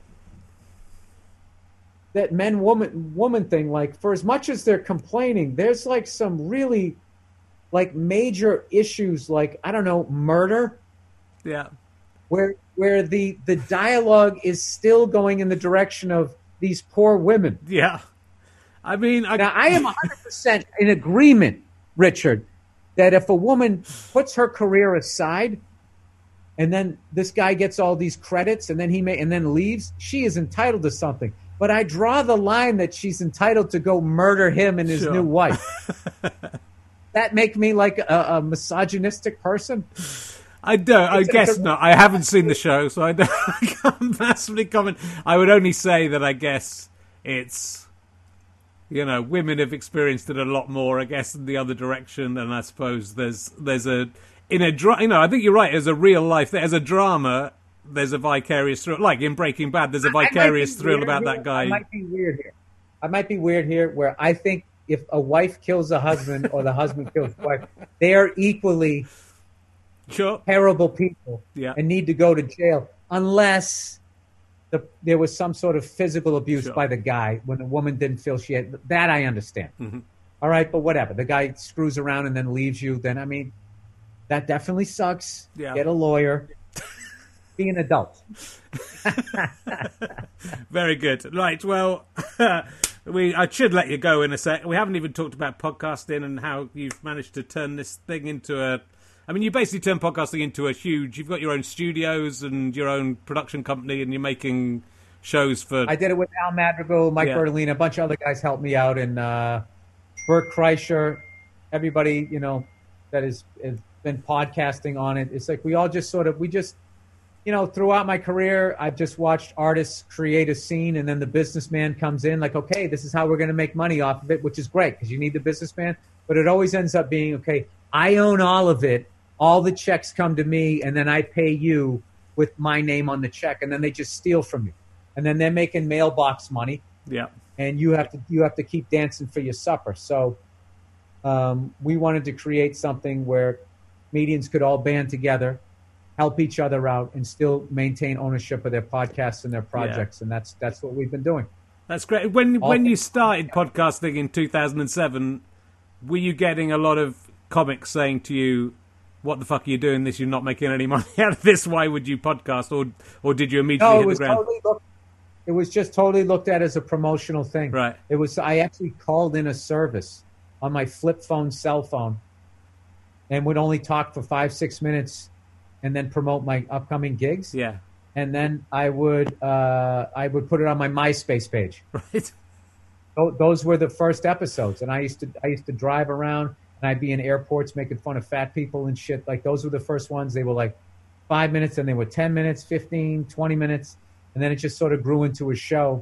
that men woman woman thing, like for as much as they're complaining, there's like some really like major issues, like, I don't know, murder. Yeah. Where where the, the dialogue is still going in the direction of these poor women. Yeah. I mean, I... Now, I am one hundred percent in agreement, Richard, that if a woman puts her career aside and then this guy gets all these credits and then he may and then leaves, she is entitled to something. But I draw the line that she's entitled to go murder him and his Sure. new wife. That make me like a, a misogynistic person? I don't. I It's- guess it's a- not. I haven't seen the show, so I don't. I can't massively comment. I would only say that I guess it's, you know, women have experienced it a lot more, I guess, in the other direction, and I suppose there's there's a in a dra- you know, I think you're right. As a real life, as a drama, there's a vicarious thrill. Like in Breaking Bad, there's a I might vicarious be thrill weird about here. that guy. I might be weird here. I might be weird here, where I think if a wife kills a husband or the husband kills a wife, they are equally Sure. terrible people Yeah. and need to go to jail, unless the, there was some sort of physical abuse Sure. by the guy when the woman didn't feel she had. That I understand. Mm-hmm. All right, but whatever. The guy screws around and then leaves you. Then I mean, that definitely sucks. Yeah. Get a lawyer. Be an adult. Very good. Right. Well, we I should let you go in a sec. We haven't even talked about podcasting and how you've managed to turn this thing into a. I mean, you basically turned podcasting into a huge. You've got your own studios and your own production company, and you're making shows for. I did it with Al Madrigal, Mike Yeah. Bertolini, a bunch of other guys helped me out, and uh, Bert Kreischer, everybody, you know, that has, has been podcasting on it. It's like we all just sort of, we just, you know, throughout my career, I've just watched artists create a scene, and then the businessman comes in like, okay, this is how we're going to make money off of it, which is great because you need the businessman. But it always ends up being, okay, I own all of it. All the checks come to me, and then I pay you with my name on the check, and then they just steal from you. And then they're making mailbox money, Yeah. and you have to you have to keep dancing for your supper. So um, we wanted to create something where comedians could all band together, help each other out, and still maintain ownership of their podcasts and their projects. And that's that's what we've been doing. That's great. When All when you things- started podcasting in two thousand seven, were you getting a lot of comics saying to you, "What the fuck are you doing this? You're not making any money out of this. Why would you podcast?" Or or did you immediately No, it hit was the ground? totally looked, it was just totally looked at as a promotional thing. Right. It was. I actually called in a service on my flip phone cell phone, and would only talk for five six minutes, and then promote my upcoming gigs. Yeah. And then I would uh, I would put it on my MySpace page. Right. Tho- Those were the first episodes, and I used to I used to drive around, and I'd be in airports making fun of fat people and shit. Like those were the first ones. They were like five minutes, and they were ten minutes, fifteen, twenty minutes, and then it just sort of grew into a show.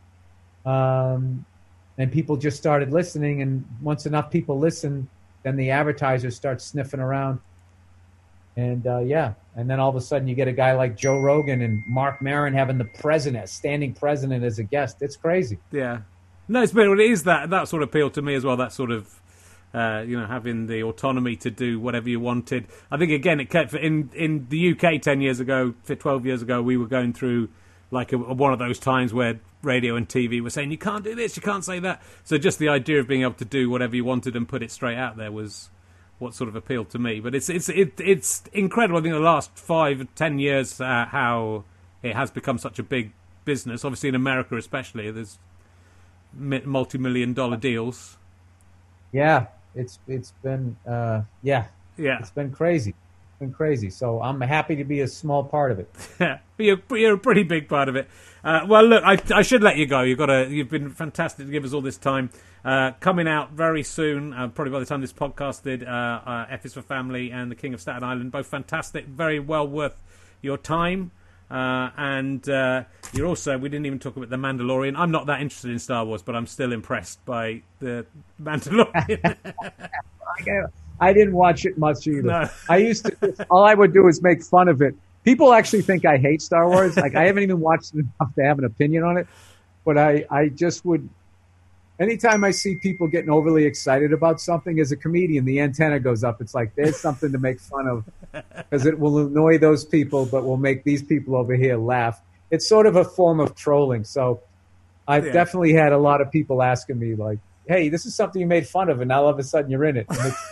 Um, and people just started listening, and once enough people listen, then the advertisers start sniffing around. And uh, yeah, and then all of a sudden you get a guy like Joe Rogan and Mark Maron having the president, standing president as a guest. It's crazy. Yeah. No, it's but it is that that sort of appealed to me as well. That sort of, uh, you know, having the autonomy to do whatever you wanted. I think again, it kept in in the U K ten years ago, twelve years ago, we were going through like a, one of those times where radio and T V were saying you can't do this, you can't say that. So just the idea of being able to do whatever you wanted and put it straight out there was what sort of appealed to me. But it's it's it, it's incredible. I think the last five ten years uh, how it has become such a big business. Obviously in America, especially, there's multi-million dollar deals. Yeah, it's it's been uh, yeah, Yeah. it's been crazy. It's been crazy. So I'm happy to be a small part of it. Yeah, but you're, you're a pretty big part of it. Uh, well, look, I, I should let you go. You've got a, you've been fantastic to give us all this time. Uh, coming out very soon, uh, probably by the time this podcast did, uh, uh, F is for Family and The King of Staten Island, both fantastic, very well worth your time. Uh, and uh, you're also, we didn't even talk about The Mandalorian. I'm not that interested in Star Wars, but I'm still impressed by The Mandalorian. I got, I didn't watch it much either. No. I used to. All I would do is make fun of it. People actually think I hate Star Wars. Like I haven't even watched it enough to have an opinion on it. But I, I just would. Anytime I see people getting overly excited about something, as a comedian, the antenna goes up. It's like there's something to make fun of because it will annoy those people, but will make these people over here laugh. It's sort of a form of trolling. So I've yeah. definitely had a lot of people asking me, like, hey, this is something you made fun of, and now all of a sudden you're in it.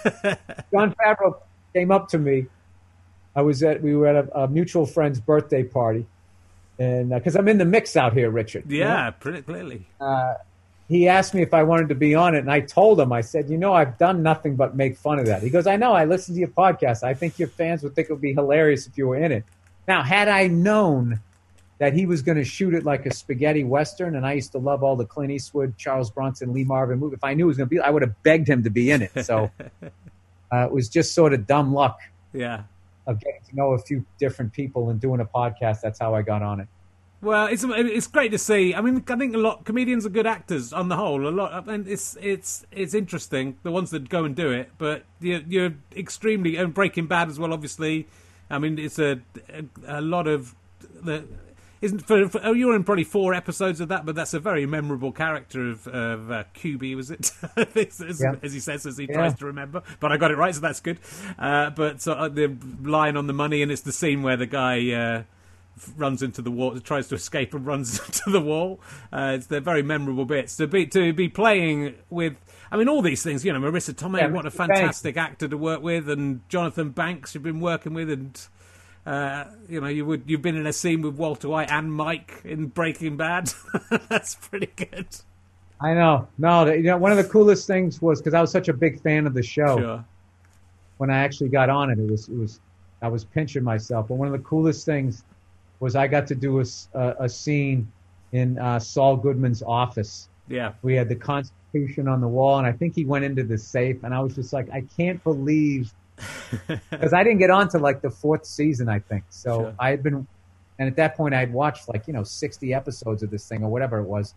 Jon Favreau came up to me. I was at we were at a, a mutual friend's birthday party, and because uh, I'm in the mix out here, Richard. Yeah, you know? pretty clearly. Uh, he asked me if I wanted to be on it, and I told him, I said, you know, I've done nothing but make fun of that. He goes, I know, I listened to your podcast. I think your fans would think it would be hilarious if you were in it. Now, had I known that he was going to shoot it like a spaghetti Western, and I used to love all the Clint Eastwood, Charles Bronson, Lee Marvin movies, if I knew it was going to be, I would have begged him to be in it. So uh, it was just sort of dumb luck Yeah. of getting to know a few different people and doing a podcast. That's how I got on it. Well, it's it's great to see. I mean, I think a lot comedians are good actors on the whole. A lot, and it's it's it's interesting the ones that go and do it. But you're, you're extremely and Breaking Bad as well. Obviously, I mean, it's a a, a lot of the. Isn't for, for oh, you're in probably four episodes of that, but that's a very memorable character of of uh, Q B, was it? as, Yeah. as he says, as he Yeah. tries to remember. But I got it right, so that's good. Uh, but so, uh, the line on the money, and it's the scene where the guy. Uh, runs into the wall, tries to escape and runs into the wall. Uh, it's they're very memorable bits to be to be playing with. I mean, all these things. You know, Marissa Tomei, Yeah, what a Banks. fantastic actor to work with, and Jonathan Banks, you've been working with, and uh, you know, you would you've been in a scene with Walter White and Mike in Breaking Bad. That's pretty good. I know. No, you know, one of the coolest things was because I was such a big fan of the show. Sure. When I actually got on it, it was it was I was pinching myself. But one of the coolest things was I got to do a, a, a scene in uh, Saul Goodman's office. Yeah. We had the Constitution on the wall, and I think he went into the safe, and I was just like, I can't believe, because I didn't get on to like the fourth season, I think. So Sure. I had been, and at that point I had watched like, you know, sixty episodes of this thing or whatever it was,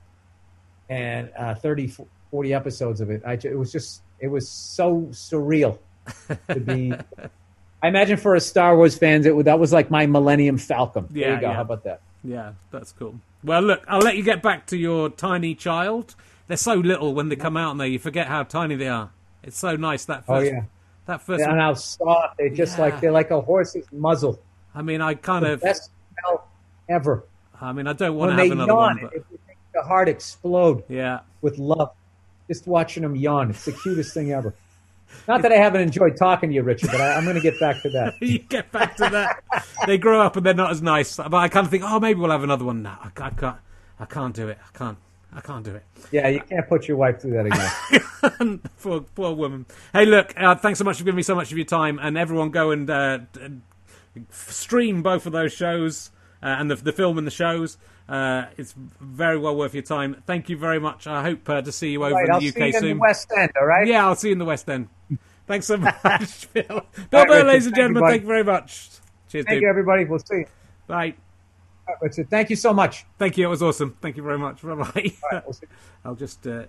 and uh, thirty, forty episodes of it. I, it was just, it was so surreal to be... I imagine for a Star Wars fans, it that was like my Millennium Falcon. There Yeah, you go. yeah. How about that? Yeah, that's cool. Well, look, I'll let you get back to your tiny child. They're so little when they come out and there, you forget how tiny they are. It's so nice that Oh first. yeah, That first. and how soft they're just Yeah. like they're like a horse's muzzle. I mean, I kind The of. best smell ever. I mean, I don't want When to they have another yawn, one, but it, it makes the heart explode yeah. with love. Just watching them yawn, it's the cutest thing ever. Not that I haven't enjoyed talking to you, Richard, but I, I'm going to get back to that. You get back to that. They grow up and they're not as nice. But I kind of think, oh, maybe we'll have another one. No, I, I can't. I can't do it. I can't. I can't do it. Yeah, you can't put your wife through that again. poor, poor woman. Hey, look, uh, thanks so much for giving me so much of your time. And everyone go and uh, d- stream both of those shows uh, and the, the film and the shows. Uh, it's very well worth your time. Thank you very much. I hope uh, to see you over Right, in the I'll U see K you soon. in the West End, all right? Yeah, I'll see you in the West End. Thanks so much, Phil. Bill right, Burr, Richard, ladies and thank you, gentlemen, buddy. thank you very much. Cheers, Thank dude. you, everybody. We'll see you. Bye. All right, Richard, thank you so much. Thank you. It was awesome. Thank you very much. Bye bye. All right, we'll see you. I'll just. Uh...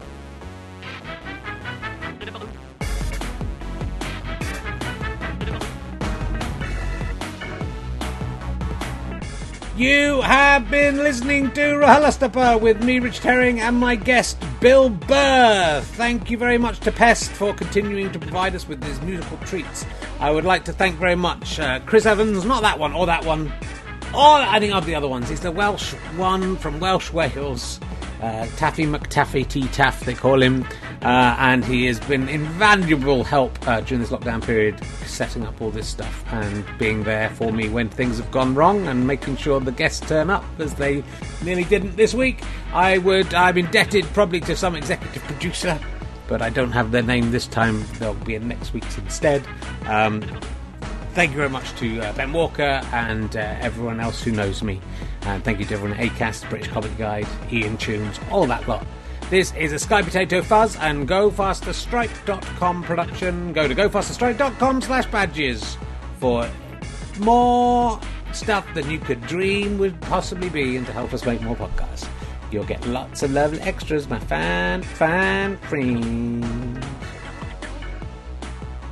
You have been listening to RHLSTP with me, Rich Herring, and my guest, Bill Burr. Thank you very much to Pest for continuing to provide us with these musical treats. I would like to thank very much uh, Chris Evans, not that one, or that one, or any of the other ones. He's the Welsh one from Welsh Wales. Uh, Taffy McTaffy T-Taff, they call him. Uh, and he has been invaluable help uh, during this lockdown period, setting up all this stuff and being there for me when things have gone wrong and making sure the guests turn up, as they nearly didn't this week. I would, I'm indebted probably to some executive producer, but I don't have their name this time. They'll be in next week's instead. Um, thank you very much to uh, Ben Walker and uh, everyone else who knows me. And thank you to everyone at Acast, British Comedy Guide, Ian Tunes, all that lot. This is a Sky Potato Fuzz and Go Faster Stripe dot com production. Go to go faster stripe dot com slash badges for more stuff than you could dream would possibly be and to help us make more podcasts. You'll get lots of lovely extras, my fan, fan friends.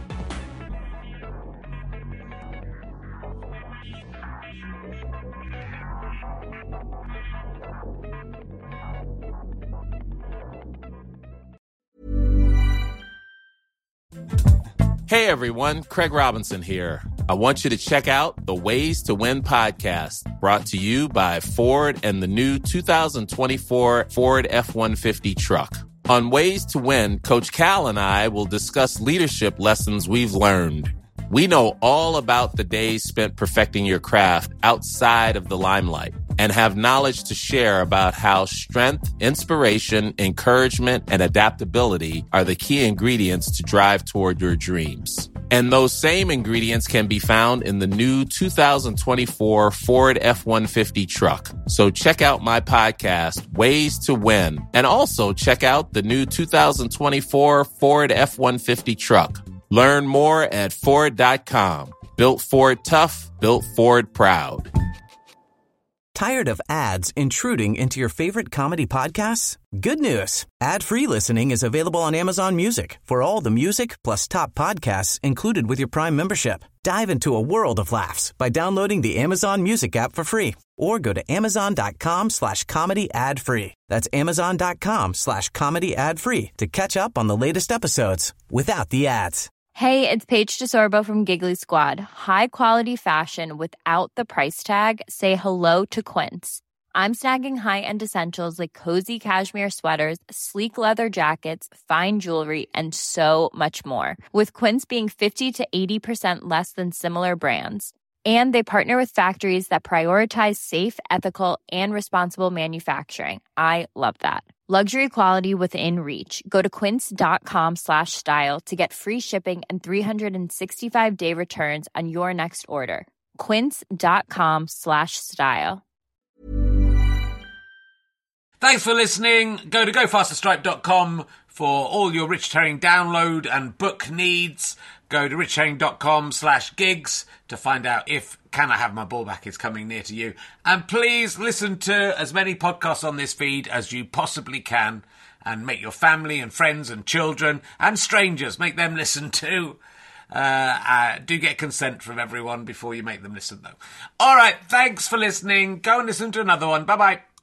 Hey everyone, Craig Robinson here. I want you to check out the Ways to Win podcast, brought to you by Ford and the new two thousand twenty-four Ford F one fifty truck. On Ways to Win, Coach Cal and I will discuss leadership lessons we've learned. We know all about the days spent perfecting your craft outside of the limelight and have knowledge to share about how strength, inspiration, encouragement, and adaptability are the key ingredients to drive toward your dreams. And those same ingredients can be found in the new two thousand twenty-four Ford F one fifty truck. So check out my podcast, Ways to Win, and also check out the new two thousand twenty-four Ford F one fifty truck. Learn more at Ford dot com. Built Ford tough, built Ford proud. Tired of ads intruding into your favorite comedy podcasts? Good news. Ad-free listening is available on Amazon Music for all the music plus top podcasts included with your Prime membership. Dive into a world of laughs by downloading the Amazon Music app for free or go to amazon.com slash comedy ad free. That's amazon.com slash comedy ad free to catch up on the latest episodes without the ads. Hey, it's Paige DeSorbo from Giggly Squad. High quality fashion without the price tag. Say hello to Quince. I'm snagging high-end essentials like cozy cashmere sweaters, sleek leather jackets, fine jewelry, and so much more. With Quince being fifty to eighty percent less than similar brands. And they partner with factories that prioritize safe, ethical, and responsible manufacturing. I love that. Luxury quality within reach. Go to quince.com slash style to get free shipping and three sixty-five day returns on your next order. Quince.com slash style. Thanks for listening. Go to go faster stripe dot com for all your Rich Herring download and book needs. Go to rich herring dot com slash gigs to find out if Can I Have My Ball Back is coming near to you. And please listen to as many podcasts on this feed as you possibly can and make your family and friends and children and strangers, make them listen too. Uh, uh, do get consent from everyone before you make them listen, though. All right, thanks for listening. Go and listen to another one. Bye-bye.